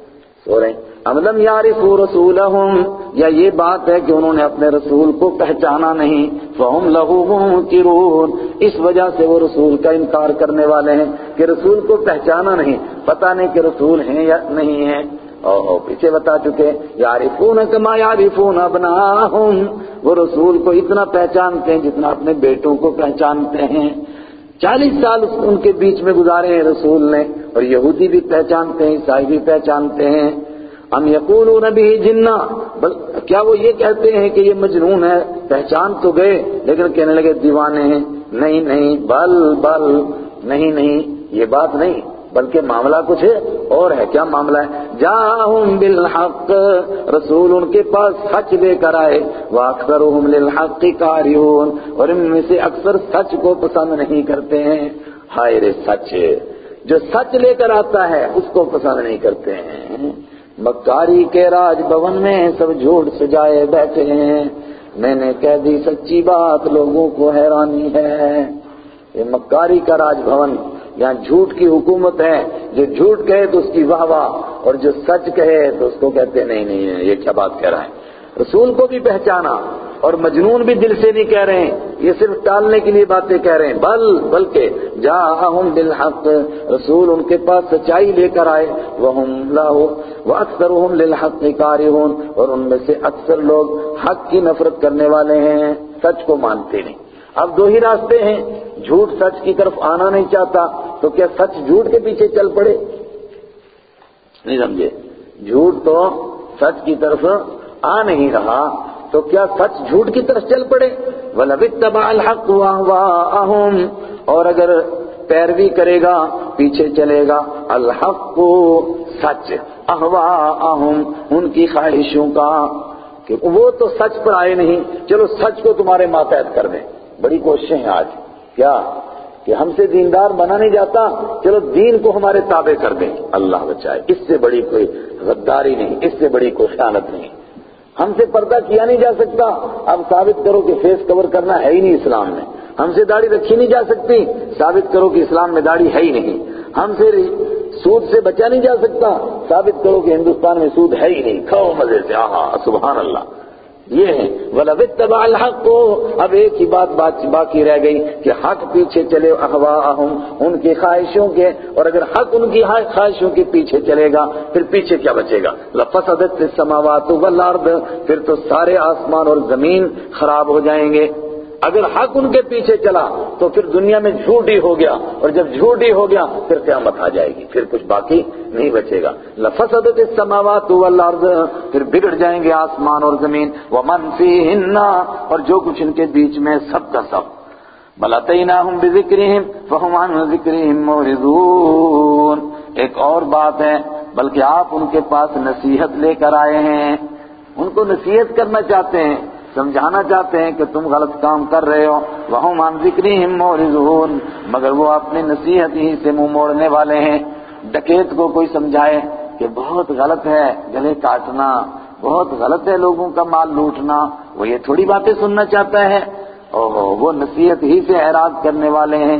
سو رہے ہیں ام لم یعرفوا رسولہم، یا یہ بات ہے کہ انہوں نے اپنے رسول کو پہچانا نہیں، فہم لہ منکرون، اس وجہ سے وہ رسول کا انکار کرنے والے ہیں کہ رسول کو پہچانا نہیں، پتہ نہیں کہ رسول ہیں یا نہیں ہیں۔ اور پیچھے بتا چکے، یعرفون کما یعرفون ابناءہم، وہ رسول کو اتنا پہچانتے ہیں جتنا اپنے بیٹوں کو پہچانتے ہیں۔ چالیس سال ان کے بیچ میں گزارے ہیں رسول نے، اور یہودی بھی پہچانتے ہیں، عیسائی بھی پہچانتے ہیں۔ ام یقولون بہ جنہ، بل کیا وہ یہ کہتے ہیں کہ یہ مجنون ہے؟ پہچان تو گئے لیکن کہنے لگے دیوانے ہیں۔ نہیں نہیں، بل بل نہیں نہیں، یہ بات نہیں، بلکہ معاملہ کچھ ہے اور ہے۔ کیا معاملہ ہے؟ جاءہم بالحق، رسول ان کے پاس سچ لے کر آئے، واکثرہم للحق کارہون، اور ان میں سے اکثر سچ کو پسند نہیں کرتے ہیں۔ ہائے رے سچ، جو سچ لے کر آتا ہے اس کو پسند نہیں کرتے ہیں۔ مکاری کے راج بھون میں سب جھوٹ سجائے بیٹھے ہیں، میں نے کہہ دی سچی بات لوگوں کو حیرانی ہے۔ یہ مکاری کا راج بھون، یہاں جھوٹ کی حکومت ہے، جو جھوٹ کہے تو اس کی واہ واہ، اور جو سچ کہے تو اس کو کہتے نہیں نہیں یہ کیا بات کہہ رہا ہے۔ رسول کو بھی پہچانا، اور مجنون بھی دل سے نہیں کہہ رہے ہیں، یہ صرف ٹالنے کے لیے باتیں کہہ رہے ہیں، بل بلکہ جاءہم بالحق، رسول ان کے پاس سچائی لے کر آئے، وہم لہ واکثرہم للحق کارہون، اور ان میں سے اکثر لوگ حق کی نفرت کرنے والے ہیں، سچ کو مانتے نہیں۔ اب دو ہی راستے ہیں، جھوٹ سچ کی طرف آنا نہیں چاہتا تو کیا سچ جھوٹ کے پیچھے چل پڑے؟ نہیں سمجھے؟ جھوٹ تو سچ کی طرف آ نہیں رہا تو کیا سچ جھوٹ کی طرف چل پڑے؟ وَلَوِ اتَّبَعَ الْحَقُّ أَهْوَاءَهُمْ، اور اگر پیروی کرے گا، پیچھے چلے گا، الحق سچ، اہواءہم ان کی خواہشوں کا، کہ وہ تو سچ پر آئے نہیں، چلو سچ کو تمہارے ماتحت کر دیں۔ بڑی کوششیں ہیں آج، کیا کہ ہم سے دیندار بنا نہیں جاتا، چلو دین کو ہمارے تابع کر دیں، اللہ بچائے، اس سے بڑی کوئی غداری نہیں، اس سے بڑی کوئی خیانت نہیں۔ ہم سے پردہ کیا نہیں جا سکتا، اب ثابت کرو کہ فیس کور کرنا ہے ہی نہیں اسلام میں۔ ہم سے داڑھی رکھی نہیں جا سکتی، ثابت کرو کہ اسلام میں داڑھی ہے ہی نہیں۔ ہم سے سود سے بچا نہیں جا سکتا، ثابت کرو کہ ہندوستان میں سود ہے ہی نہیں، کھاؤ مزے سے، آہا سبحان اللہ۔ یہ ہے وَلَوِ اتَّبَعَ الْحَقُّ کو اب ایک ہی بات باقی رہ گئی کہ حق پیچھے چلے اہواءہم، ان کی خواہشوں کے، اور اگر حق ان کی خواہشوں کے پیچھے چلے گا پھر پیچھے کیا بچے گا؟ لَفَسَدَتِ السَّمَاوَاتُ وَالْأَرْضُ، پھر تو سارے آسمان اور زمین خراب ہو جائیں گے۔ اگر حق ان کے پیچھے چلا تو پھر دنیا میں جھوٹ ہی ہو گیا، اور جب جھوٹ ہی ہو گیا پھر قیامت آ جائے گی، پھر کچھ باقی نہیں بچے گا۔ لفسدت السماوات والارض، پھر بگڑ جائیں گے آسمان اور زمین، ومن فیہن، اور جو کچھ ان کے بیچ میں سب کا سب۔ بل اتیناہم بذکرہم فہم عن ذکرہم معرضون، ایک اور بات ہے، بلکہ آپ ان کے پاس نصیحت لے کر آئے ہیں، ان کو نصیحت کرنا چاہتے ہیں، سمجھانا چاہتے ہیں کہ تم غلط کام کر رہے ہو۔ وَهُمْ عَنْ ذِكْرِهِمْ مُعْرِضُونَ، مگر وہ اپنی نصیحت ہی سے منہ موڑنے والے ہیں۔ ڈکیت کو کوئی سمجھائے کہ بہت غلط ہے گلے کاٹنا، بہت غلط ہے لوگوں کا مال لوٹنا، وہ یہ تھوڑی باتیں سننا چاہتا ہے، اوہ وہ نصیحت ہی سے اعراض کرنے والے ہیں۔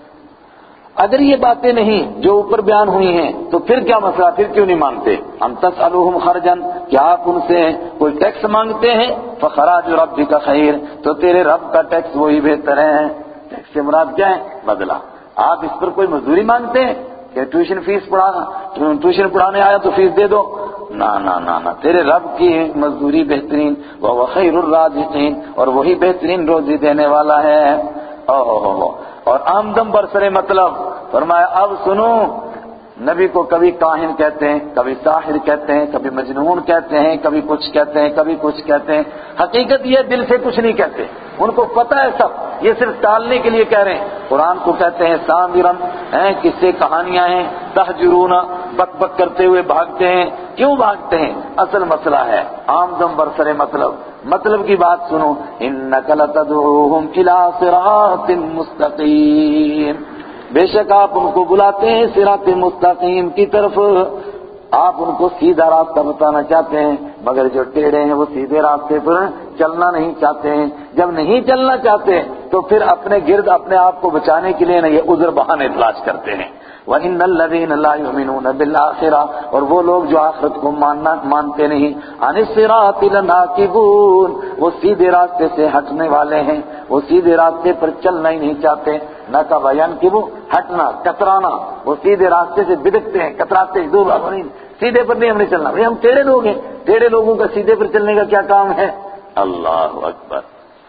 اگر یہ باتیں نہیں جو اوپر بیان ہوئی ہیں تو پھر کیا مسئلہ، پھر کیوں نہیں مانتے؟ ہم تسألوہم خرجا، کیا آپ ان سے کوئی ٹیکس مانگتے ہیں؟ فخراج ربک خیر، تو تیرے رب کا ٹیکس وہی بہتر ہے۔ ٹیکس سے مراد کیا ہے؟ بدلہ۔ آپ اس پر کوئی مزدوری مانگتے ہیں کہ ٹیوشن فیس پڑھانا، ٹیوشن پڑھانے آیا تو فیس دے دو؟ نہ نہ نہ نہ، تیرے رب کی مزدوری بہترین، وہ خیر الرازقین، اور وہی بہترین روزی دینے والا ہے۔ اوہ اور آمدم برسرے مطلب فرمایا اب سنو، نبی کو کبھی کاہن کہتے ہیں، کبھی ساحر کہتے ہیں، کبھی مجنون کہتے ہیں، کبھی کچھ کہتے ہیں، کبھی کچھ کہتے ہیں، حقیقت یہ دل سے کچھ نہیں کہتے، ان کو پتہ ہے سب، یہ صرف ٹالنے کے لیے کہہ رہے ہیں۔ قرآن کو کہتے ہیں سامرن، ہیں قصے کہانیاں ہیں، تہجرون، بک بک کرتے ہوئے بھاگتے ہیں۔ کیوں بھاگتے ہیں؟ اصل مسئلہ ہے آمدم برسرے مطلب، مطلب کی بات سنو، انک لتدعوہم الی صراط مستقیم، بے شک آپ ان کو بلاتے ہیں صراط مستقیم کی طرف، آپ ان کو سیدھا راستہ بتانا چاہتے ہیں، مگر جو ٹیڑھے ہیں وہ سیدھے راستے پر چلنا نہیں چاہتے ہیں۔ جب نہیں چلنا چاہتے تو پھر اپنے گرد اپنے آپ کو بچانے کے لیے نہ یہ عذر بہانے تلاش کرتے ہیں۔ وَإِنَّ الَّذِينَ لَا يُؤْمِنُونَ بِالْآخِرَةِ، اور وہ لوگ جو آخرت کو ماننا مانتے نہیں، عَنِ الصِّرَاطِ لَنَاكِبُونَ، وہ سیدھے راستے سے ہٹنے والے ہیں، وہ سیدھے راستے پر چلنا ہی نہیں چاہتے۔ نَكَبَ يَنْكِبُ، ہٹنا، کترانا، وہ سیدھے راستے سے بدکتے ہیں، کتراتے ہیں، دور نہیں، سیدھے پر نہیں ہم نے چلنا، بھئی ہم ٹیڑھے لوگ ہیں، ٹیڑھے لوگوں کا سیدھے پر چلنے کا کیا کام ہے؟ اللہ اکبر،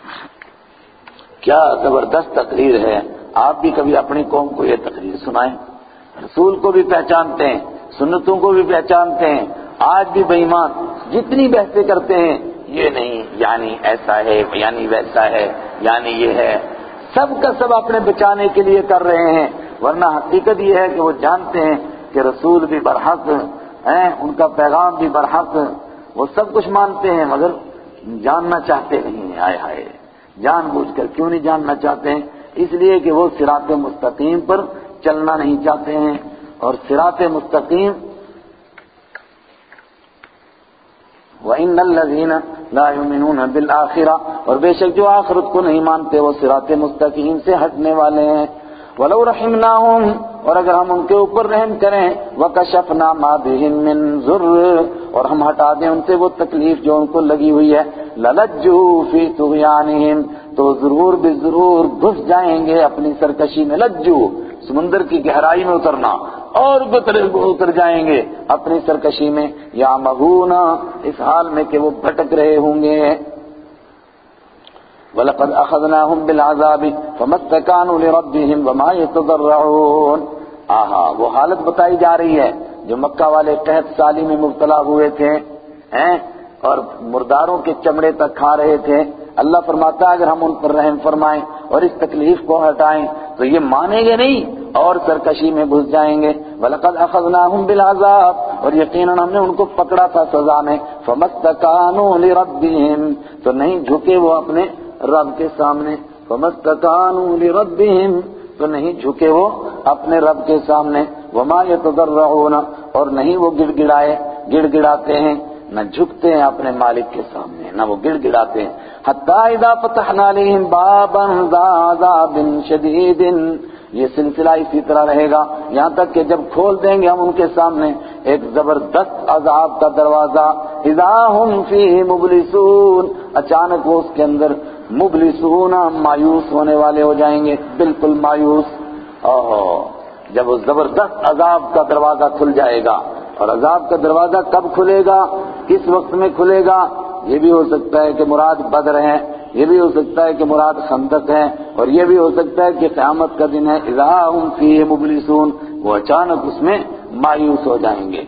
کیا زبردست تقریر ہے۔ آپ بھی کبھی اپنی قوم کو یہ تقریر سنائیں، رسول کو بھی پہچانتے ہیں، سنتوں کو بھی پہچانتے ہیں، آج بھی بے ایمان جتنی بحثیں کرتے ہیں، یہ نہیں یعنی ایسا ہے، یعنی ویسا ہے، یعنی یہ ہے، سب کا سب اپنے بچانے کے لیے کر رہے ہیں، ورنہ حقیقت یہ ہے کہ وہ جانتے ہیں کہ رسول بھی برحق ہیں، ان کا پیغام بھی برحق، وہ سب کچھ مانتے ہیں مگر جاننا چاہتے نہیں ہیں۔ آئے ہائے، جان بوجھ کر کیوں نہیں جاننا چاہتے ہیں؟ اس لیے کہ وہ صراط مستقیم پر چلنا نہیں چاہتے ہیں، اور صراط مستقیم وَإِنَّ الَّذِينَ لَا يُؤْمِنُونَ بِالْآخِرَةِ، اور بے شک جو آخرت کو نہیں مانتے وہ صراط مستقیم سے ہٹنے والے ہیں۔ وَلَوْ رَحِمْنَاهُمْ، اور اگر ہم ان کے اوپر رحم کریں، وَكَشَفْنَا مَا بِهِمْ مِنْ ضُرٍّ، اور ہم ہٹا دیں ان سے وہ تکلیف جو ان کو لگی ہوئی ہے، لَلَجُّوا فِي طُغْيَانِهِمْ، تو ضرور بے ضرور گھس جائیں گے اپنی سرکشی میں۔ لجو سمندر کی گہرائی میں اترنا، اور اتر جائیں گے اپنی سرکشی میں، یا مغونا، اس حال میں کہ وہ بھٹک رہے ہوں گے۔ وَلَقَدْ أَخَذْنَاهُمْ بِالْعَذَابِ فَمَا اسْتَكَانُوا لِرَبِّهِمْ وَمَا يَتَضَرَّعُونَ، آہا وہ حالت بتائی جا رہی ہے جو مکہ والے قحط سالی میں مبتلا ہوئے تھے ہیں اور مرداروں کے چمڑے تک کھا رہے تھے۔ اللہ فرماتا ہے اگر ہم ان پر رحم فرمائیں اور اس تکلیف کو ہٹائیں تو یہ مانیں گے نہیں اور سرکشی میں گھس جائیں گے۔ وَلَقَدْ أَخَذْنَاهُمْ بِالْعَذَابِ، اور یقیناً ہم نے ان کو پکڑا تھا سزا میں، فَمَا اسْتَكَانُوا لِرَبِّهِمْ، تو نہیں جھکے وہ اپنے رب کے سامنے، فَمَسْتَكَانُوا لِرَبِّهِمْ تو نہیں جھکے وہ اپنے رب کے سامنے، وَمَا يَتَضَرَّعُونَ اور نہیں وہ گڑ گڑائے گڑ گڑاتے ہیں، نہ جھکتے ہیں اپنے مالک کے سامنے، نہ وہ گڑ گڑاتے ہیں. حَتَّى إِذَا فَتَحْنَا عَلَيْهِمْ بَابًا ذَا عَذَابٍ شَدِيدٍ یہ سلسلہ اسی طرح رہے گا یہاں تک کہ جب کھول دیں گے ہم ان کے سامنے ایک زبردست عذاب کا دروازہ. اذا هم فيه مبلسون اچانک وہ اس کے اندر مبلسون مایوس ہونے والے ہو جائیں گے، بالکل مایوس. اوہ جب وہ زبردست عذاب کا دروازہ کھل جائے گا، اور عذاب کا دروازہ کب کھلے گا، کس وقت میں کھلے گا، یہ بھی ہو سکتا ہے کہ مراد بدر ہے، یہ بھی ہو سکتا ہے کہ مراد خندق ہے، اور یہ بھی ہو سکتا ہے کہ قیامت کا دن ہے. اذا هم فيه مبلسون وہ اچانک اس میں مایوس ہو جائیں گے.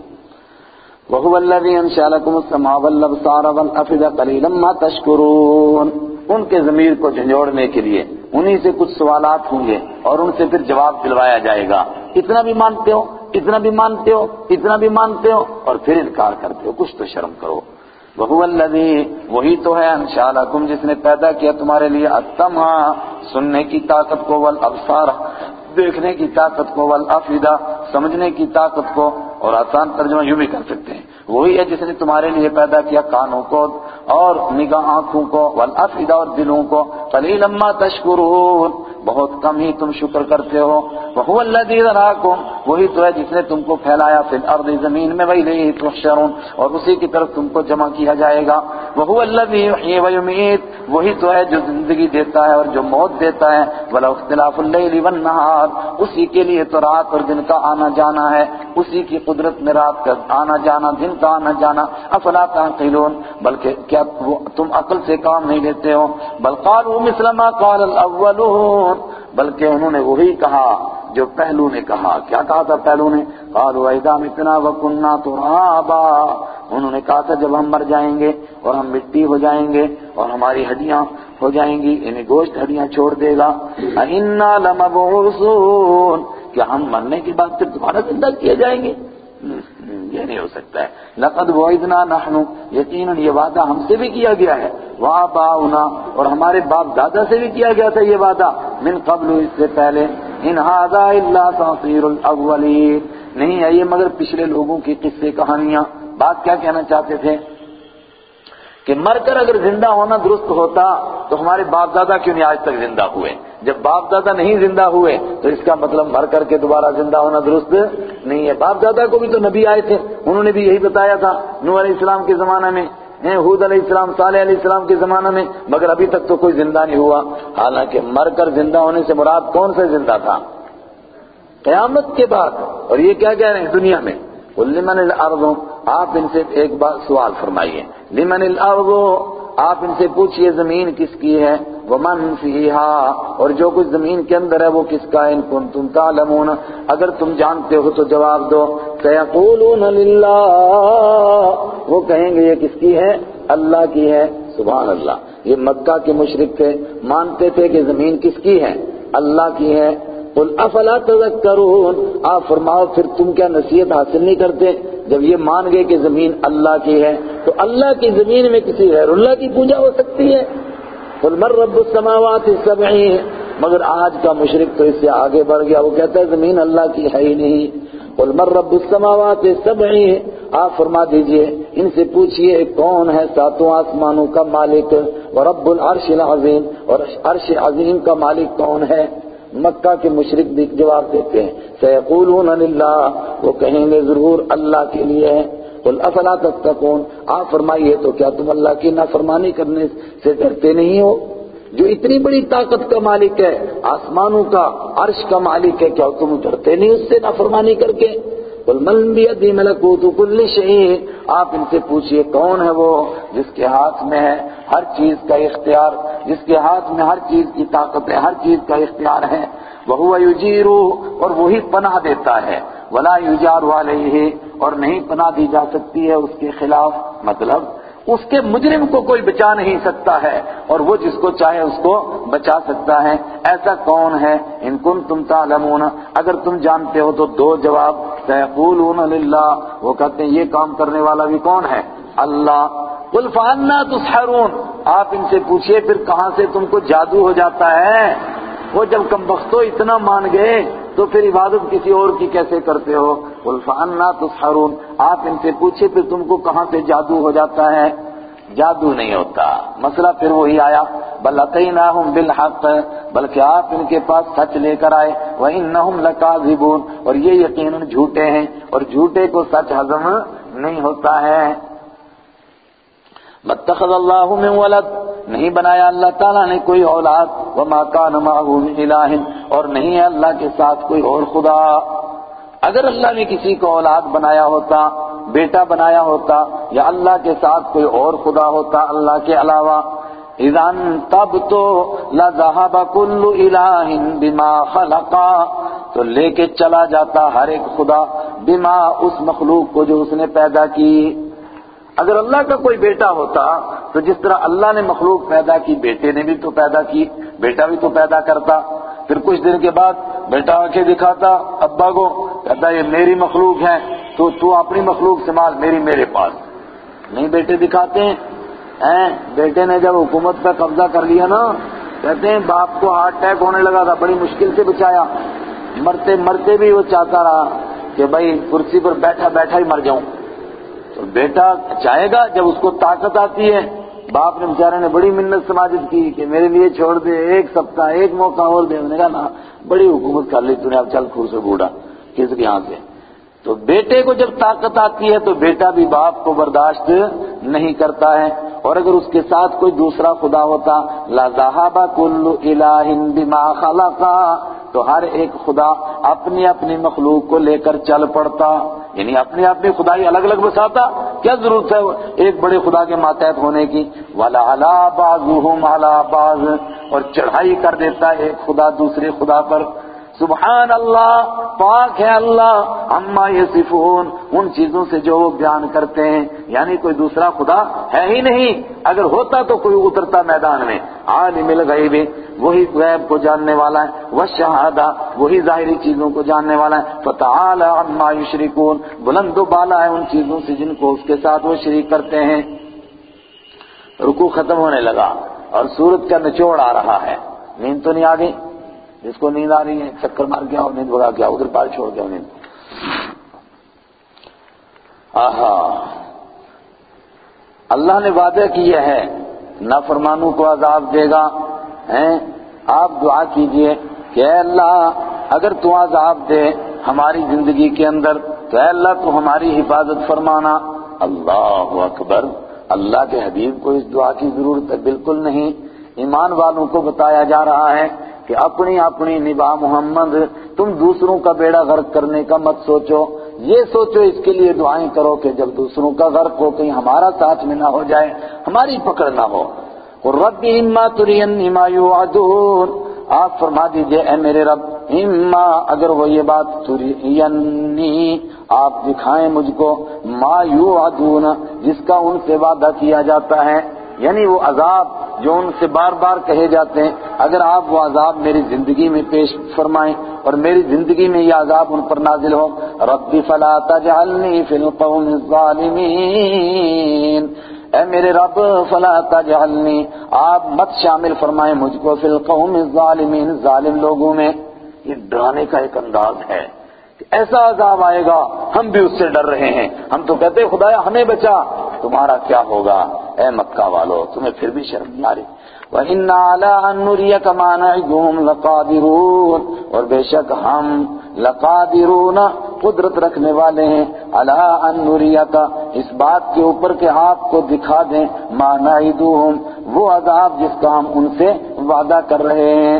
وَهُوَ الَّذِي أَنشَأَ لَكُمُ السَّمْعَ وَالْأَبْصَارَ وَالْأَفْئِدَةَ قَلِيلًا مَا تَشْكُرُونَ ان کے ضمیر کو جھنجھوڑنے کے لیے انہی سے کچھ سوالات ہوں گے اور ان سے پھر جواب دلوایا جائے گا. اتنا بھی مانتے ہو، اتنا بھی مانتے ہو، اتنا بھی مانتے ہو، اور پھر انکار کرتے ہو، کچھ تو شرم کرو. وَهُوَ الَّذِي وہی تو ہے أَنشَأَ لَكُمْ جس نے پیدا کیا تمہارے لیے السَّمْعَ سننے کی طاقت کو، وَالْأَبْصَارَ دیکھنے کی طاقت کو، وَالْأَفْئِدَةَ سمجھنے کی طاقت کو، اور آسان ترجمہ یوں بھی کر سکتے ہیں وہی ہے جس نے تمہارے لیے پیدا کیا کانوں کو اور نگاہ آنکھوں کو، والافئدہ اور دلوں کو. قلیلا ما تشکرون بہت کم ہی تم شکر کرتے ہو. وهو الذی ذراکم وہی تو ہے جس نے تم کو پھیلایا فی الارض زمین میں، والیہ تحشرون اور اسی کی طرف تم کو جمع کیا جائے گا. وهو الذی یحیی ویمیت وہی تو ہے جو زندگی دیتا ہے اور جو موت دیتا ہے. وَلَوْ اخْتِلَافُ اللَّيْلِ وَالنَّهَارِ اسی کے لیے تو رات اور دن کا آنا جانا ہے، اسی کی قدرت میں رات کا آنا جانا، دن کا آنا جانا. افلا تعقلون بلکہ کیا تم عقل سے کام نہیں لیتے ہو. بل قالوا مثل ما قال الاولون بلکہ انہوں نے وہی کہا جو پہلو نے کہا. کیا کہا تھا پہلو نے؟ قالوا اذا متنا وكنا ترابا انہوں نے کہا تھا جب ہم مر جائیں گے اور ہم مٹی ہو جائیں گے اور ہماری ہڈیاں ہو جائیں گی، یعنی گوشت ہڈیاں چھوڑ دے گا. اِنَّا لَمَبْعُوثُونَ کیا ہم مرنے کے بعد پھر دوبارہ زندہ کیے جائیں گے؟ یہ نہیں ہو سکتا ہے. لَقَدْ وَعِدْنَا نَحْنُ یقیناً یہ وعدہ ہم سے بھی کیا گیا ہے، وَآبَاؤُنَا اور ہمارے باپ دادا سے بھی کیا گیا تھا یہ وعدہ، من قبل اس سے پہلے. إِنْ هَذَا إِلَّا أَسَاطِيرُ الْأَوَّلِينَ نہیں ہے یہ مگر پچھلے لوگوں کی قصے کہانیاں. بات کیا کہنا چاہتے تھے کہ مر کر اگر زندہ ہونا درست ہوتا تو ہمارے باپ دادا کیوں نہیں آج تک زندہ ہوئے؟ جب باپ دادا نہیں زندہ ہوئے تو اس کا مطلب مر کر کے دوبارہ زندہ ہونا درست نہیں ہے. باپ دادا کو بھی تو نبی آئے تھے، انہوں نے بھی یہی بتایا تھا نوح علیہ السلام کے زمانہ میں، ہود علیہ السلام، صالح علیہ السلام کے زمانہ میں، مگر ابھی تک تو کوئی زندہ نہیں ہوا. حالانکہ مر کر زندہ ہونے سے مراد کون سے زندہ تھا؟ قیامت کے بعد. اور یہ کیا کہہ رہے ہیں دنیا میں؟ قُل لِّمَنِ الْأَرْضُ آپ ان سے ایک بات سوال فرمائیے. لِّمَنِ الْأَرْضُ آپ ان سے پوچھئے زمین کس کی ہے، وَمَنْ فِيهَا اور جو کچھ زمین کے اندر ہے وہ کس کا ہے، إِن كُنتُمْ تَعْلَمُونَ اگر تم جانتے ہو تو جواب دو. سَيَقُولُونَ لِلَّهِ وہ کہیں گے یہ کس کی ہے، اللہ کی ہے. سبحان اللہ. یہ مکہ کے مشرک تھے، مانتے تھے کہ زمین کس کی ہے، اللہ کی ہے. قُلْ أَفَلَا تَذَكَّرُونَ آپ فرماؤ پھر تم کیا نصیحت حاصل نہیں کرتے؟ جب یہ مان گئے کہ زمین اللہ کی ہے تو اللہ کی زمین میں کسی غیر اللہ کی پوجا ہو سکتی ہے؟ قُلْ مَن رَّبُّ السَّمَاوَاتِ السَّبْعِ مگر آج کا مشرک تو اس سے آگے بڑھ گیا، وہ کہتا ہے زمین اللہ کی ہے ہی نہیں. قُلْ مَن رَّبُّ السَّمَاوَاتِ السَّبْعِ آپ فرما دیجئے ان سے پوچھئے کون ہے ساتوں آسمانوں کا مالک، وَرَبُّ الْعَرْشِ الْعَظِيمِ اور عرش عظیم کا مالک کون ہے؟ مکہ کے مشرک بھی جواب دیتے ہیں سیقولون للہ وہ کہیں گے ضرور اللہ کے لیے ہے. قل افلا تتقون آپ فرمائیے تو کیا تم اللہ کی نافرمانی کرنے سے ڈرتے نہیں ہو؟ جو اتنی بڑی طاقت کا مالک ہے، آسمانوں کا، عرش کا مالک ہے، کیا تم ڈرتے نہیں اس سے نافرمانی کر کے؟ قل من بیدی ملکوت کل شیء آپ ان سے پوچھئے کون ہے وہ جس کے ہاتھ میں ہے ہر چیز کا اختیار، جس کے ہاتھ میں ہر چیز کی طاقت ہے، ہر چیز کا اختیار ہے. وَهُوَ يُجِيرُ اور وہی پناہ دیتا ہے، وَلَا يُجَارُ عَلَيْهِ اور نہیں پناہ دی جا سکتی ہے اس کے خلاف. مطلب اس کے مجرم کو کوئی بچا نہیں سکتا ہے اور وہ جس کو چاہے اس کو بچا سکتا ہے. ایسا کون ہے؟ ان کنتم تعلمون اگر تم جانتے ہو تو دو جواب. سیقولون للہ وہ کہتے ہیں یہ کام کرنے والا بھی کون ہے؟ اللہ. قل فأنا تسحرون، آپ ان سے پوچھئے پھر کہاں سے تم کو جادو ہو جاتا ہے؟ وہ جب کم بختو اتنا مان گئے تو پھر عبادت کسی اور کی کیسے کرتے ہو؟ قل فأنا تسحرون، آپ ان سے پوچھئے پھر تم کو کہاں سے جادو ہو جاتا ہے؟ جادو نہیں ہوتا، مسئلہ پھر وہی آیا، بل اتیناہم بالحق، بلکہ آپ ان کے پاس سچ لے کر آئے، وانہم لکاذبون، اور یہ یقیناً جھوٹے ہیں، اور جھوٹے کو سچ ہضم نہیں ہوتا ہے۔ مَتَّخَذَ اللَّهُ مِن وَلَدٍ، نہیں بنایا اللہ تعالیٰ نے کوئی اولاد، وَمَا كَانَ مَعَهُ مِنْ إِلَٰهٍ، اور نہیں ہے اللہ کے ساتھ کوئی اور خدا۔ اگر اللہ نے کسی کو اولاد بنایا ہوتا، بیٹا بنایا ہوتا، یا اللہ کے ساتھ کوئی اور خدا ہوتا اللہ کے علاوہ، اذن تب تو لذهب كل الہ بما خلق، تو لے کے چلا جاتا ہر ایک خدا بما، اس مخلوق کو جو اس نے پیدا کی۔ اگر اللہ کا کوئی بیٹا ہوتا تو جس طرح اللہ نے مخلوق پیدا کی بیٹے نے بھی تو پیدا کی، بیٹا بھی تو پیدا کرتا۔ پھر کچھ دن کے بعد بیٹا آ کے دکھاتا ابا کو، کہتا یہ میری مخلوق ہے، تو تو اپنی مخلوق سنبھال، میری میرے پاس نہیں۔ بیٹے دکھاتے ہیں، بیٹے نے جب حکومت پہ قبضہ کر لیا نا، کہتے ہیں باپ کو ہارٹ اٹیک ہونے لگا تھا، بڑی مشکل سے بچایا، مرتے مرتے بھی وہ چاہتا رہا کہ بھائی کرسی پر بیٹھا بیٹھا ہی مر جاؤں۔ تو بیٹا چاہے گا جب اس کو طاقت آتی ہے، باپ نے بیچارے نے بڑی منت سماجت کی کہ میرے لیے چھوڑ دے، ایک سپتہ ایک موقع اور دے، انہوں نے کہا نا بڑی حکومت کر لی تو نے، اب چل خور سے بوڑھا کس کے یہاں سے۔ تو بیٹے کو جب طاقت آتی ہے تو بیٹا بھی باپ کو برداشت نہیں کرتا ہے، اور اگر اس کے ساتھ کوئی دوسرا خدا ہوتا لَذَهَبَ كُلُّ إِلَٰهٍ بِمَا خَلَقَ، تو ہر ایک خدا اپنی اپنی مخلوق کو لے کر چل پڑتا، یعنی اپنی اپنی خدائی الگ الگ بساتا، کیا ضرورت ہے ایک بڑے خدا کے ماتحت ہونے کی؟ وَلَعَلَىٰ بَعْضُهُمْ عَلَىٰ بَعْضٍ، اور چڑھائی کر دیتا ہے ایک خدا دوسرے خدا پر۔ سبحان اللہ، پاک ہے اللہ، عما یصفون، ان چیزوں سے جو وہ بیان کرتے ہیں، یعنی کوئی دوسرا خدا ہے ہی نہیں، اگر ہوتا تو کوئی اترتا میدان میں۔ عالم الغیب، وہی غیب کو جاننے والا ہے، والشہادہ، وہی ظاہری چیزوں کو جاننے والا ہے، فتعالی عما یشرکون، بلند و بالا ہے ان چیزوں سے جن کو اس کے ساتھ وہ شریک کرتے ہیں۔ رکوع ختم ہونے لگا اور سورت کا نچوڑ آ رہا ہے۔ نیند تو نہیں آ گئی؟ جس کو نیند آ رہی ہے چکر مار گیا اور نیند بھگا گیا، ادھر پار چھوڑ گیا نیند۔ آہا، اللہ نے وعدہ کیا ہے نافرمانوں کو عذاب دے گا، ہیں؟ آپ دعا کیجئے کہ اے اللہ اگر تو عذاب دے ہماری زندگی کے اندر تو اے اللہ تو ہماری حفاظت فرمانا۔ اللہ اکبر، اللہ کے حبیب کو اس دعا کی ضرورت ہے بالکل نہیں۔ ایمان والوں کو بتایا جا رہا ہے کہ اپنی اپنی نباہ محمد، تم دوسروں کا بیڑا غرق کرنے کا مت سوچو، یہ سوچو اس کے لیے دعائیں کرو کہ جب دوسروں کا غرق ہو کہیں ہمارا ساتھ میں نہ ہو جائے، ہماری پکڑ نہ ہو۔ رب اما ترینی ما یوعدون، آپ فرما دیجئے اے میرے رب، اما اگر وہ یہ بات ترینی، آپ دکھائیں مجھ کو، ما یوعدون، جس کا ان سے وعدہ کیا جاتا ہے، یعنی وہ عذاب جو ان سے بار بار کہے جاتے ہیں، اگر آپ وہ عذاب میری زندگی میں پیش فرمائیں اور میری زندگی میں یہ عذاب ان پر نازل ہو۔ رب فلا تجعلنی فی القوم الظالمین، اے میرے رب فلا تجعلنی، آپ مت شامل فرمائیں مجھ کو فی القوم الظالمین، ظالم لوگوں میں۔ یہ ڈرانے کا ایک انداز ہے کہ ایسا عذاب آئے گا، ہم بھی اس سے ڈر رہے ہیں، ہم تو کہتے ہیں خدایا ہمیں بچا، تمہارا کیا ہوگا اے مکہ والو، تمہیں پھر بھی شرم نہیں آ رہی۔ وَإِنَّا عَلَىٰ أَن نُّرِيَكَ مَا نَعِدُهُمْ لَقَادِرُونَ، اور بے شک ہم لَقَادِرُونَ، قدرت رکھنے والے ہیں، عَلَىٰ أَن نُّرِيَكَ، اس بات کے اوپر کہ آپ کو دکھا دیں، مَا نَعِدُهُمْ، وہ عذاب جس کا ہم ان سے وعدہ کر رہے ہیں۔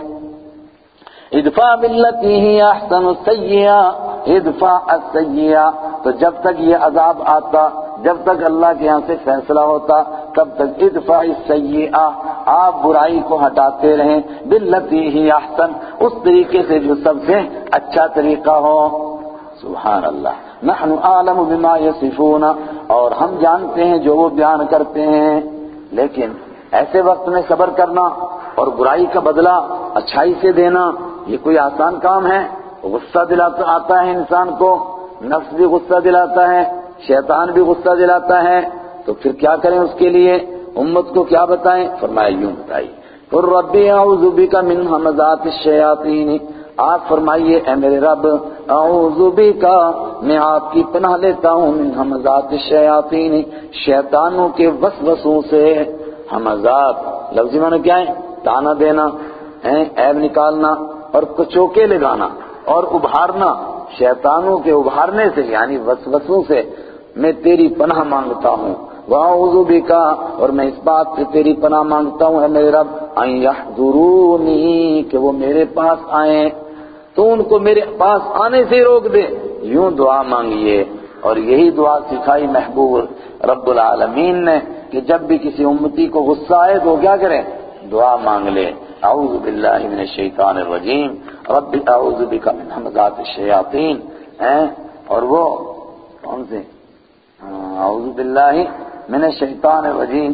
ادفع باللتی ہی احسن السیئہ، ادفع السیئہ، تو جب تک یہ عذاب آتا، جب تک اللہ کے یہاں سے فیصلہ ہوتا، تب تک ادفع السیئہ، آپ برائی کو ہٹاتے رہیں، باللتی ہی احسن، اس طریقے سے جو سب سے اچھا طریقہ ہو۔ سبحان اللہ، نحن اعلم بما یصفون، اور ہم جانتے ہیں جو وہ بیان کرتے ہیں۔ لیکن ایسے وقت میں صبر کرنا اور برائی کا بدلہ اچھائی سے دینا، یہ کوئی آسان کام ہے؟ غصہ دلاتا آتا ہے انسان کو، نفس بھی غصہ دلاتا ہے، شیطان بھی غصہ دلاتا ہے، تو پھر کیا کریں اس کے لیے، امت کو کیا بتائیں؟ فرمایا یوں بتائی، قل ربی اعوذ بک من ہمزات الشیاطین، آپ فرمائیے اے میرے رب اعوذ بک، میں آپ کی پناہ لیتا ہوں، من ہمزات الشیاطین، شیطانوں کے وسوسوں سے۔ ہمزات لفظی معنی کیا ہے؟ تانا دینا، عیب نکالنا اور کچوکے لگانا اور ابھارنا، شیطانوں کے ابھارنے سے یعنی وسوسوں سے میں تیری پناہ مانگتا ہوں۔ وَأَعُوذُ بِكَ، اور میں اس بات سے تیری پناہ مانگتا ہوں اے میرے رب، أَن يَحْضُرُونِي، کہ وہ میرے پاس آئیں، تو ان کو میرے پاس آنے سے روک دے، یوں دعا مانگیے۔ اور یہی دعا سکھائی محبوب رب العالمین نے کہ جب بھی کسی امتی کو غصہ آئے تو کیا کرے؟ دعا مانگ لے، اعوذ باللہ من الشیطان الرجیم، رب اعوذ بک من ہمزات الشیاطین، اور وہ کون سے؟ اعوذ باللہ من الشیطان الرجیم،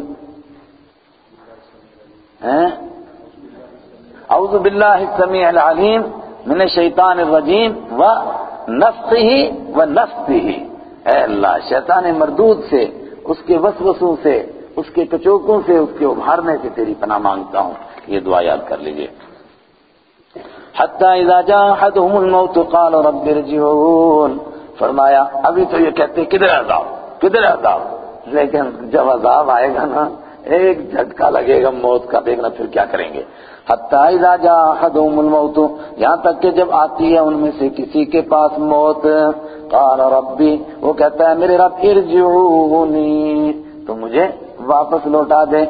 اعوذ باللہ السمیع العلیم من الشیطان الرجیم ونفخہ ونفثہ، اے اللہ شیطان مردود سے، اس کے وسوسوں سے، اس کے کچوکوں سے، اس کے ابھارنے سے تیری پناہ مانگتا ہوں۔ یہ دعا یاد کر لیجئے۔ حتی اذا جاء احدهم الموت قال رب ارجعون، فرمایا ابھی تو یہ کہتے کدھر عذاب کدھر عذاب، لیکن جب عذاب آئے گا نا ایک جھٹکا لگے گا موت کا، دیکھنا پھر کیا کریں گے۔ حتی اذا جاء احدهم الموت، یہاں تک کہ جب آتی ہے ان میں سے کسی کے پاس موت، قال ربی، وہ کہتا ہے میرے رب ارجعونی، تو مجھے واپس لوٹا دے،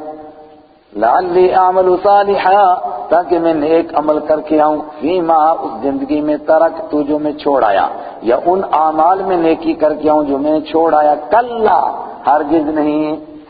لعلی اعمل صالحا، تاکہ میں نیک عمل کر کے آؤں، فیما، اس زندگی میں ترکت، جو میں چھوڑ آیا، یا ان اعمال میں نیکی کر کے آؤں جو میں چھوڑ آیا، کلا، ہرگز نہیں۔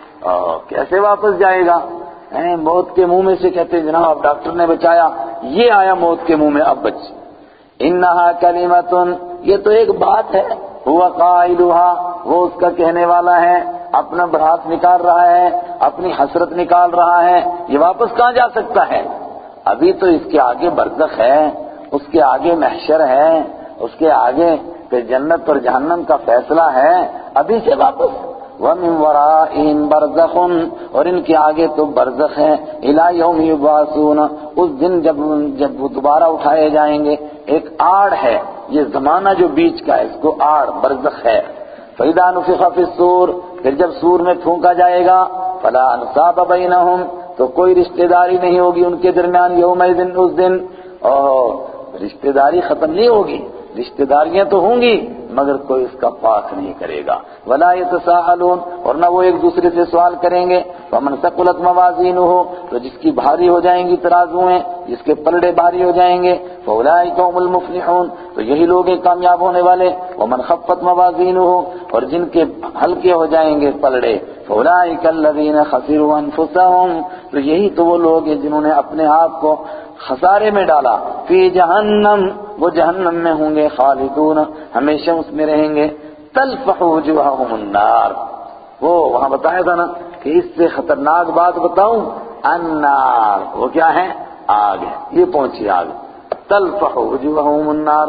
کیسے واپس جائے گا؟ موت کے منہ میں سے کہتے ہیں جناب ڈاکٹر نے بچایا، یہ آیا موت کے منہ میں، اب بچ۔ انہا کلمۃ، یہ تو ایک بات ہے، ہوا قائلھا، وہ اس کا کہنے والا ہے، اپنا بھڑاس نکال رہا ہے، اپنی حسرت نکال رہا ہے، یہ واپس کہاں جا سکتا ہے؟ ابھی تو اس کے آگے برزخ ہے، اس کے آگے محشر ہے، اس کے آگے پھر جنت اور جہنم کا فیصلہ ہے، ابھی سے واپس۔ وَمِن وَرَائِهِمْ بَرْزَخٌ، اور ان کے آگے تو برزخ ہے، إِلَى يَوْمِ يُبْعَثُونَ، اس دن جب جب وہ دوبارہ اٹھائے جائیں گے، ایک آڑ ہے، یہ زمانہ جو بیچ کا ہے اس کو آڑ برزخ ہے۔ فَإِذَا نُفِخَ فِي الصُّورِ، پھر جب سور میں پھونکا جائے گا، فَلَا أَنْسَابَ بَيْنَهُمْ، تو کوئی رشتہ داری نہیں ہوگی ان کے درمیان، یومئذ، اس دن، اور رشتہ داری ختم نہیں ہوگی، رشتہ داریاں تو ہوں گی مگر کوئی اس کا پاک نہیں کرے گا۔ ولا يتساءلون، اور نہ وہ ایک دوسرے سے سوال کریں گے۔ ومن ثقلت موازینہ، تو جس کی بھاری ہو جائیں گی ترازویں، جس کے پلڑے بھاری ہو جائیں گے، فاولئک هم المفلحون، تو یہی لوگ ہیں کامیاب ہونے والے۔ ومن خفت موازینہ، اور جن کے ہلکے ہو جائیں گے پلڑے، فاولئک الذین خسروا انفسهم، تو یہی تو وہ لوگ ہیں جنہوں نے اپنے آپ کو خسارے میں ڈالا، فی جہنم، وہ جہنم میں ہوں گے، خالدون، ہمیشہ اس میں رہیں گے، تلفح وجوہہم النار، وہ وہاں بتایا تھا نا کہ اس سے خطرناک بات بتاؤں، النار، وہ کیا ہے؟ آگ ہے، یہ پہنچی آگ، تلفح وجوہہم النار،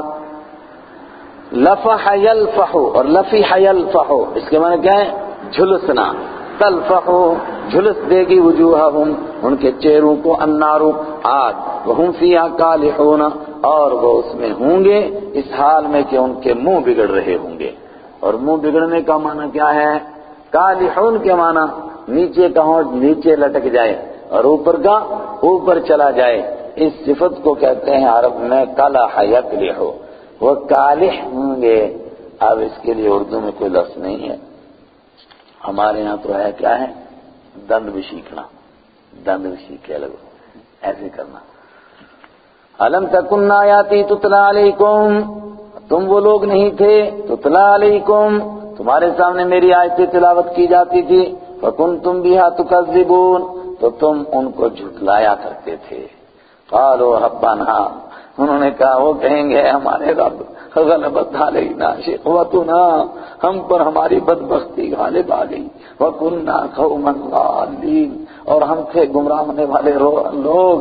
لفح یلفح، اور لفح یلفح، اس کے معنی کیا ہے؟ جھلسنا، تلفح، جھلس دے گی وجوہہم، ان کے چہروں کو، النار، آگ، وہم فیہا کالحون، اور وہ اس میں ہوں گے اس حال میں کہ ان کے منہ بگڑ رہے ہوں گے۔ اور منہ بگڑنے کا معنی کیا ہے؟ کالحون کے معنی نیچے کا ہونٹ نیچے لٹک جائے اور اوپر کا اوپر چلا جائے، اس صفت کو کہتے ہیں عرب میں کالح یکلح، وہ کالح ہوں گے۔ اب اس کے لیے اردو میں کوئی لفظ نہیں ہے، ہمارے یہاں تو ہے، کیا ہے؟ دند بھی سیکھنا، دند بھی سیکھے لگو، ایسے کرنا۔ الم تکن آیاتی تتلی علیکم، تم وہ لوگ نہیں تھے، تتلی علیکم، تمہارے سامنے میری آیتیں تلاوت کی جاتی تھی، فکنتم بہا تکذبون، تو تم ان کو جھٹلایا کرتے تھے۔ قالوا ربنا، انہوں نے کہا، وہ کہیں گے ہمارے رب، غلبت علینا شقوتنا، ہم پر ہماری بدبختی غالب آ گئی، وَكُنَّا قَوْمًا ضَالِّينَ، اور ہم تھے گمراہ ہونے والے لوگ۔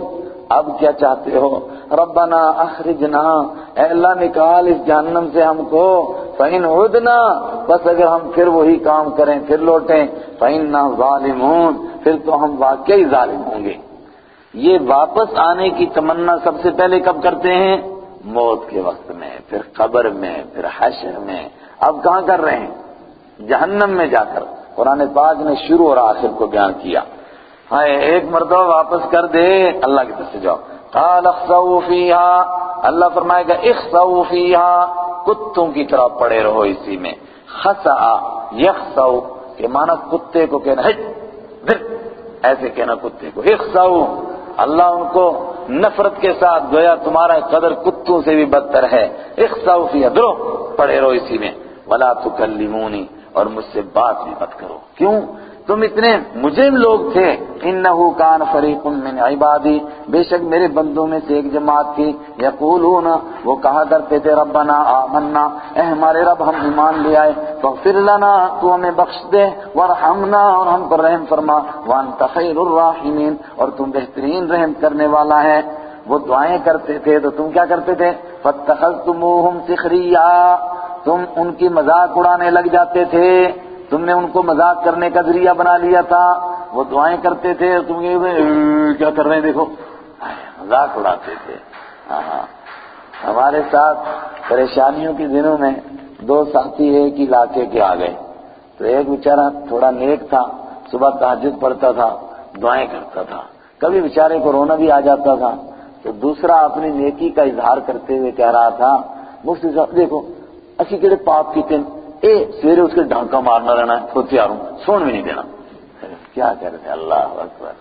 اب کیا چاہتے ہو؟ ربنا اخرجنا، اے اللہ نکال اس جہنم سے ہم کو، فإن عدنا، بس اگر ہم پھر وہی کام کریں، پھر لوٹیں، فإنا ظالمون، پھر تو ہم واقعی ظالم ہوں گے۔ یہ واپس آنے کی تمنا سب سے پہلے کب کرتے ہیں؟ موت کے وقت میں، پھر قبر میں، پھر حشر میں۔ اب کہاں کر رہے ہیں؟ جہنم میں جا کر۔ قرآن پاک نے شروع اور آخر کو بیان کیا۔ ہاں ایک مرتبہ واپس کر دے، اللہ کی طرف سے جاؤ۔ قال اخسؤوا فیہا، اللہ فرمائے گا اخسؤوا فیہا، کتوں کی طرح پڑے رہو اسی میں۔ خسأ یخسؤ کہ مانا کتے کو کہنا ہٹ در، ایسے کہنا کتے کو اخسؤ۔ اللہ ان کو نفرت کے ساتھ گویا تمہارا قدر کتوں سے بھی بدتر ہے۔ اخسؤوا فیہا، درو پڑے رہو اسی میں۔ ولا تکلمونی، اور مجھ سے بات بھی مت کرو۔ کیوں؟ تم اتنے مجرم لوگ تھے۔ انہ کان فریق من عبادی، بے شک میرے بندوں میں سے ایک جماعت تھی، یقولون، وہ کہا کرتے تھے ربنا آمنا، اے ہمارے رب ہم ایمان لے آئے، فاغفر لنا، تو ہمیں بخش دے، وارحمنا، اور ہم پر رحم فرما، وانت خیر الراحمین، اور تم بہترین رحم کرنے والا ہے۔ وہ دعائیں کرتے تھے تو تم کیا کرتے تھے؟ فاتخذتموہم سخریا، تم ان کی مذاق اڑانے لگ جاتے تھے، تم نے ان کو مذاق کرنے کا ذریعہ بنا لیا تھا۔ وہ دعائیں کرتے تھے تم کیا کر رہے ہیں دیکھو، مذاق اڑاتے تھے۔ ہاں ہمارے ساتھ پریشانیوں کے دنوں میں دو ساتھی ایک ہی علاقے کے آ گئے، تو ایک بیچارہ تھوڑا نیک تھا، صبح تہجد پڑھتا تھا، دعائیں کرتا تھا، کبھی بیچارے کو رونا بھی آ جاتا تھا، تو دوسرا اپنی نیکی کا اظہار کرتے ہوئے کہہ رہا تھا مفتی صاحب دیکھو اسی کہڑے پاپ کیتے ہیں، اے سویرے اس کے ڈھانکا مارنا رہنا ہے، کھوتے آ رہا ہوں، سون بھی نہیں دینا۔ کیا کہہ رہے تھے؟ اللہ اکبر۔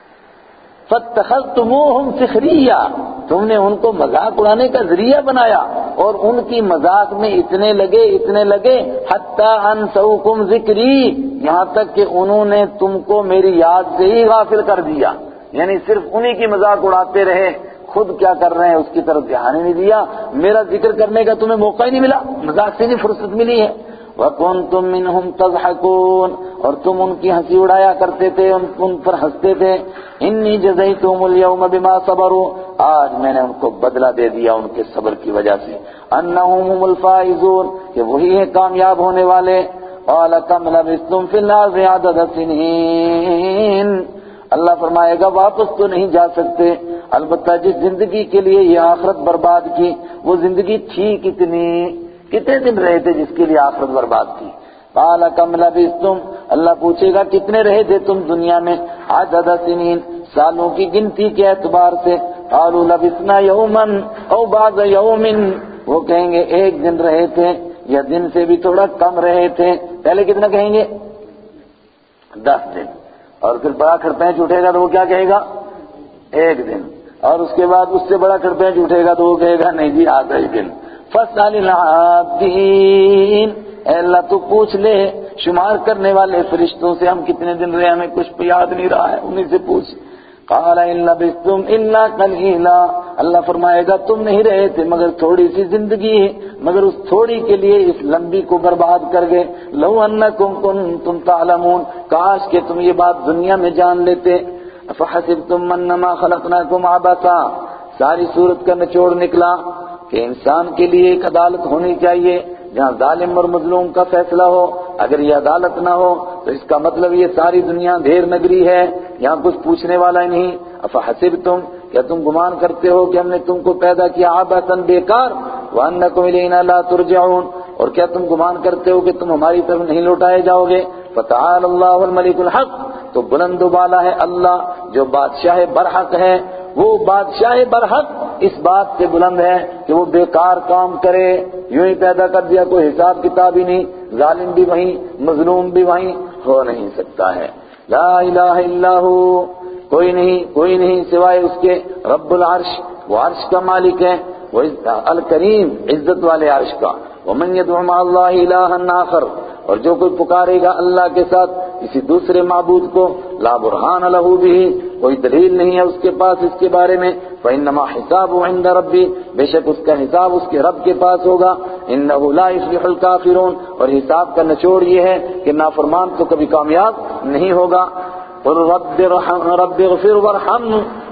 فاتخذتموہم سخریا، تم نے ان کو مذاق اڑانے کا ذریعہ بنایا، اور ان کی مذاق میں اتنے لگے اتنے لگے حتی انسوکم ذکری، یہاں تک کہ انہوں نے تم کو میری یاد سے ہی غافل کر دیا، یعنی صرف انہی کی مذاق اڑاتے رہے، خود کیا کر رہے ہیں اس کی طرف دھیان ہی نہیں دیا، میرا ذکر کرنے کا تمہیں موقع ہی نہیں ملا، مذاق سے نہیں فرصت ملی ہے۔ وَكُنْتُمْ مِنْهُمْ تَضْحَكُونَ، اور تم ان کی ہنسی اڑایا کرتے تھے، ان ان پر ہنستے تھے۔ اِنِّي جَزَيْتُهُمُ الْيَوْمَ بِمَا صَبَرُوا، آج میں نے ان کو بدلہ دے دیا ان کے صبر کی وجہ سے، أَنَّهُمْ هُمُ الْفَائِزُونَ، کہ وہی ہیں کامیاب ہونے والے۔ قَالَ كَمْ لَبِثْتُمْ فِي الْأَرْضِ عَدَدَ سِنِينَ، اللہ فرمائے گا واپس تو نہیں جا سکتے، البتہ جس زندگی کے لیے یہ آخرت برباد کی وہ زندگی تھی کتنی، کتنے دن رہے تھے جس کے لیے آخرت برباد تھی۔ قال کم لبثتم، اللہ پوچھے گا کتنے رہے تھے تم دنیا میں، عدد سنین، سالوں کی گنتی کے اعتبار سے، قالوا لبثنا یوما او بعض یوم، وہ کہیں گے ایک دن رہے تھے یا دن سے بھی تھوڑا کم رہے تھے، پہلے کتنا کہیں گے؟ دس دن، اور پھر بڑا کھڑپینچ اٹھے گا تو وہ کیا کہے گا؟ ایک دن، اور اس کے بعد اس سے بڑا کھڑپینچ اٹھے گا تو وہ کہے گا نہیں جی آدھا ہی دن۔ فَاسْأَلِ الْعَادِّينَ، اے اللہ تو پوچھ لے شمار کرنے والے فرشتوں سے ہم کتنے دن رہے، ہمیں کچھ یاد نہیں رہا ہے، انہیں سے پوچھ۔ قَالَ إِن لَبِثْتُمْ إِلَّا قَلِيلًا، اللہ فرمائے گا تم نہیں رہے تھے مگر تھوڑی سی زندگی، مگر اس تھوڑی کے لیے اس لمبی کو برباد کر گئے۔ لَوْ أَنَّكُمْ كُنْتُمْ تَعْلَمُونَ، کاش کہ تم یہ بات دنیا میں جان لیتے۔ أَفَحَسِبْتُمْ أَنَّمَا خَلَقْنَاكُمْ عَبَثًا، ساری صورت کا نچوڑ نکلا کہ انسان کے لیے ایک عدالت ہونی چاہیے جہاں ظالم اور مظلوم کا فیصلہ ہو، اگر یہ عدالت نہ ہو تو اس کا مطلب یہ ساری دنیا دھیر نگری ہے، یہاں کچھ پوچھنے والا ہی نہیں۔ افحسبتم، کیا تم گمان کرتے ہو کہ ہم نے تم کو پیدا کیا عبثاً بیکار، وانکم الینا لا ترجعون، اور کیا تم گمان کرتے ہو کہ تم ہماری طرف نہیں لوٹائے جاؤ گے۔ فتعال اللہ الملک الحق، تو بلند و بالا ہے اللہ جو بادشاہ برحق ہے، وہ بادشاہ برحق اس بات سے بلند ہے کہ وہ بیکار کام کرے، یوں ہی پیدا کر دیا، کوئی حساب کتاب ہی نہیں، ظالم بھی وہیں مظلوم بھی وہیں، ہو نہیں سکتا ہے۔ لا الہ الا ہو، کوئی نہیں کوئی نہیں سوائے اس کے، رب العرش، وہ عرش کا مالک ہے، وہ الکریم، عزت والے عرش کا۔ ومن يدعو مع اللہ الہا آخر، اور جو کوئی پکارے گا اللہ کے ساتھ کسی دوسرے معبود کو، لا برہان لہ بہ، کوئی دلیل نہیں ہے اس کے پاس اس کے بارے میں، فإنما حسابه عند ربی، بے شک اس کا حساب اس کے رب کے پاس ہوگا۔ انہ لا یفلح الکافرون، اور حساب کا نچوڑ یہ ہے کہ نافرمان تو کبھی کامیاب نہیں ہوگا۔ قل رب ارحم رب اغفر وارحم،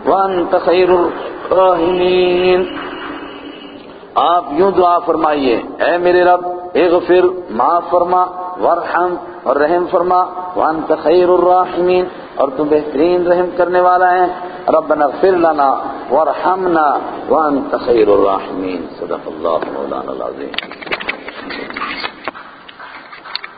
وانت خیر الراحمین. آپ یوں دعا فرمائیے، اے میرے رب اغفر، معاف فرما، وارحم، اور رحم فرما، وانت خیر الراحمین، اور تو بہترین رحم کرنے والا ہے. ربنا اغفر لنا وارحمنا وانت خیر الراحمین. صدق اللہ مولانا العظیم.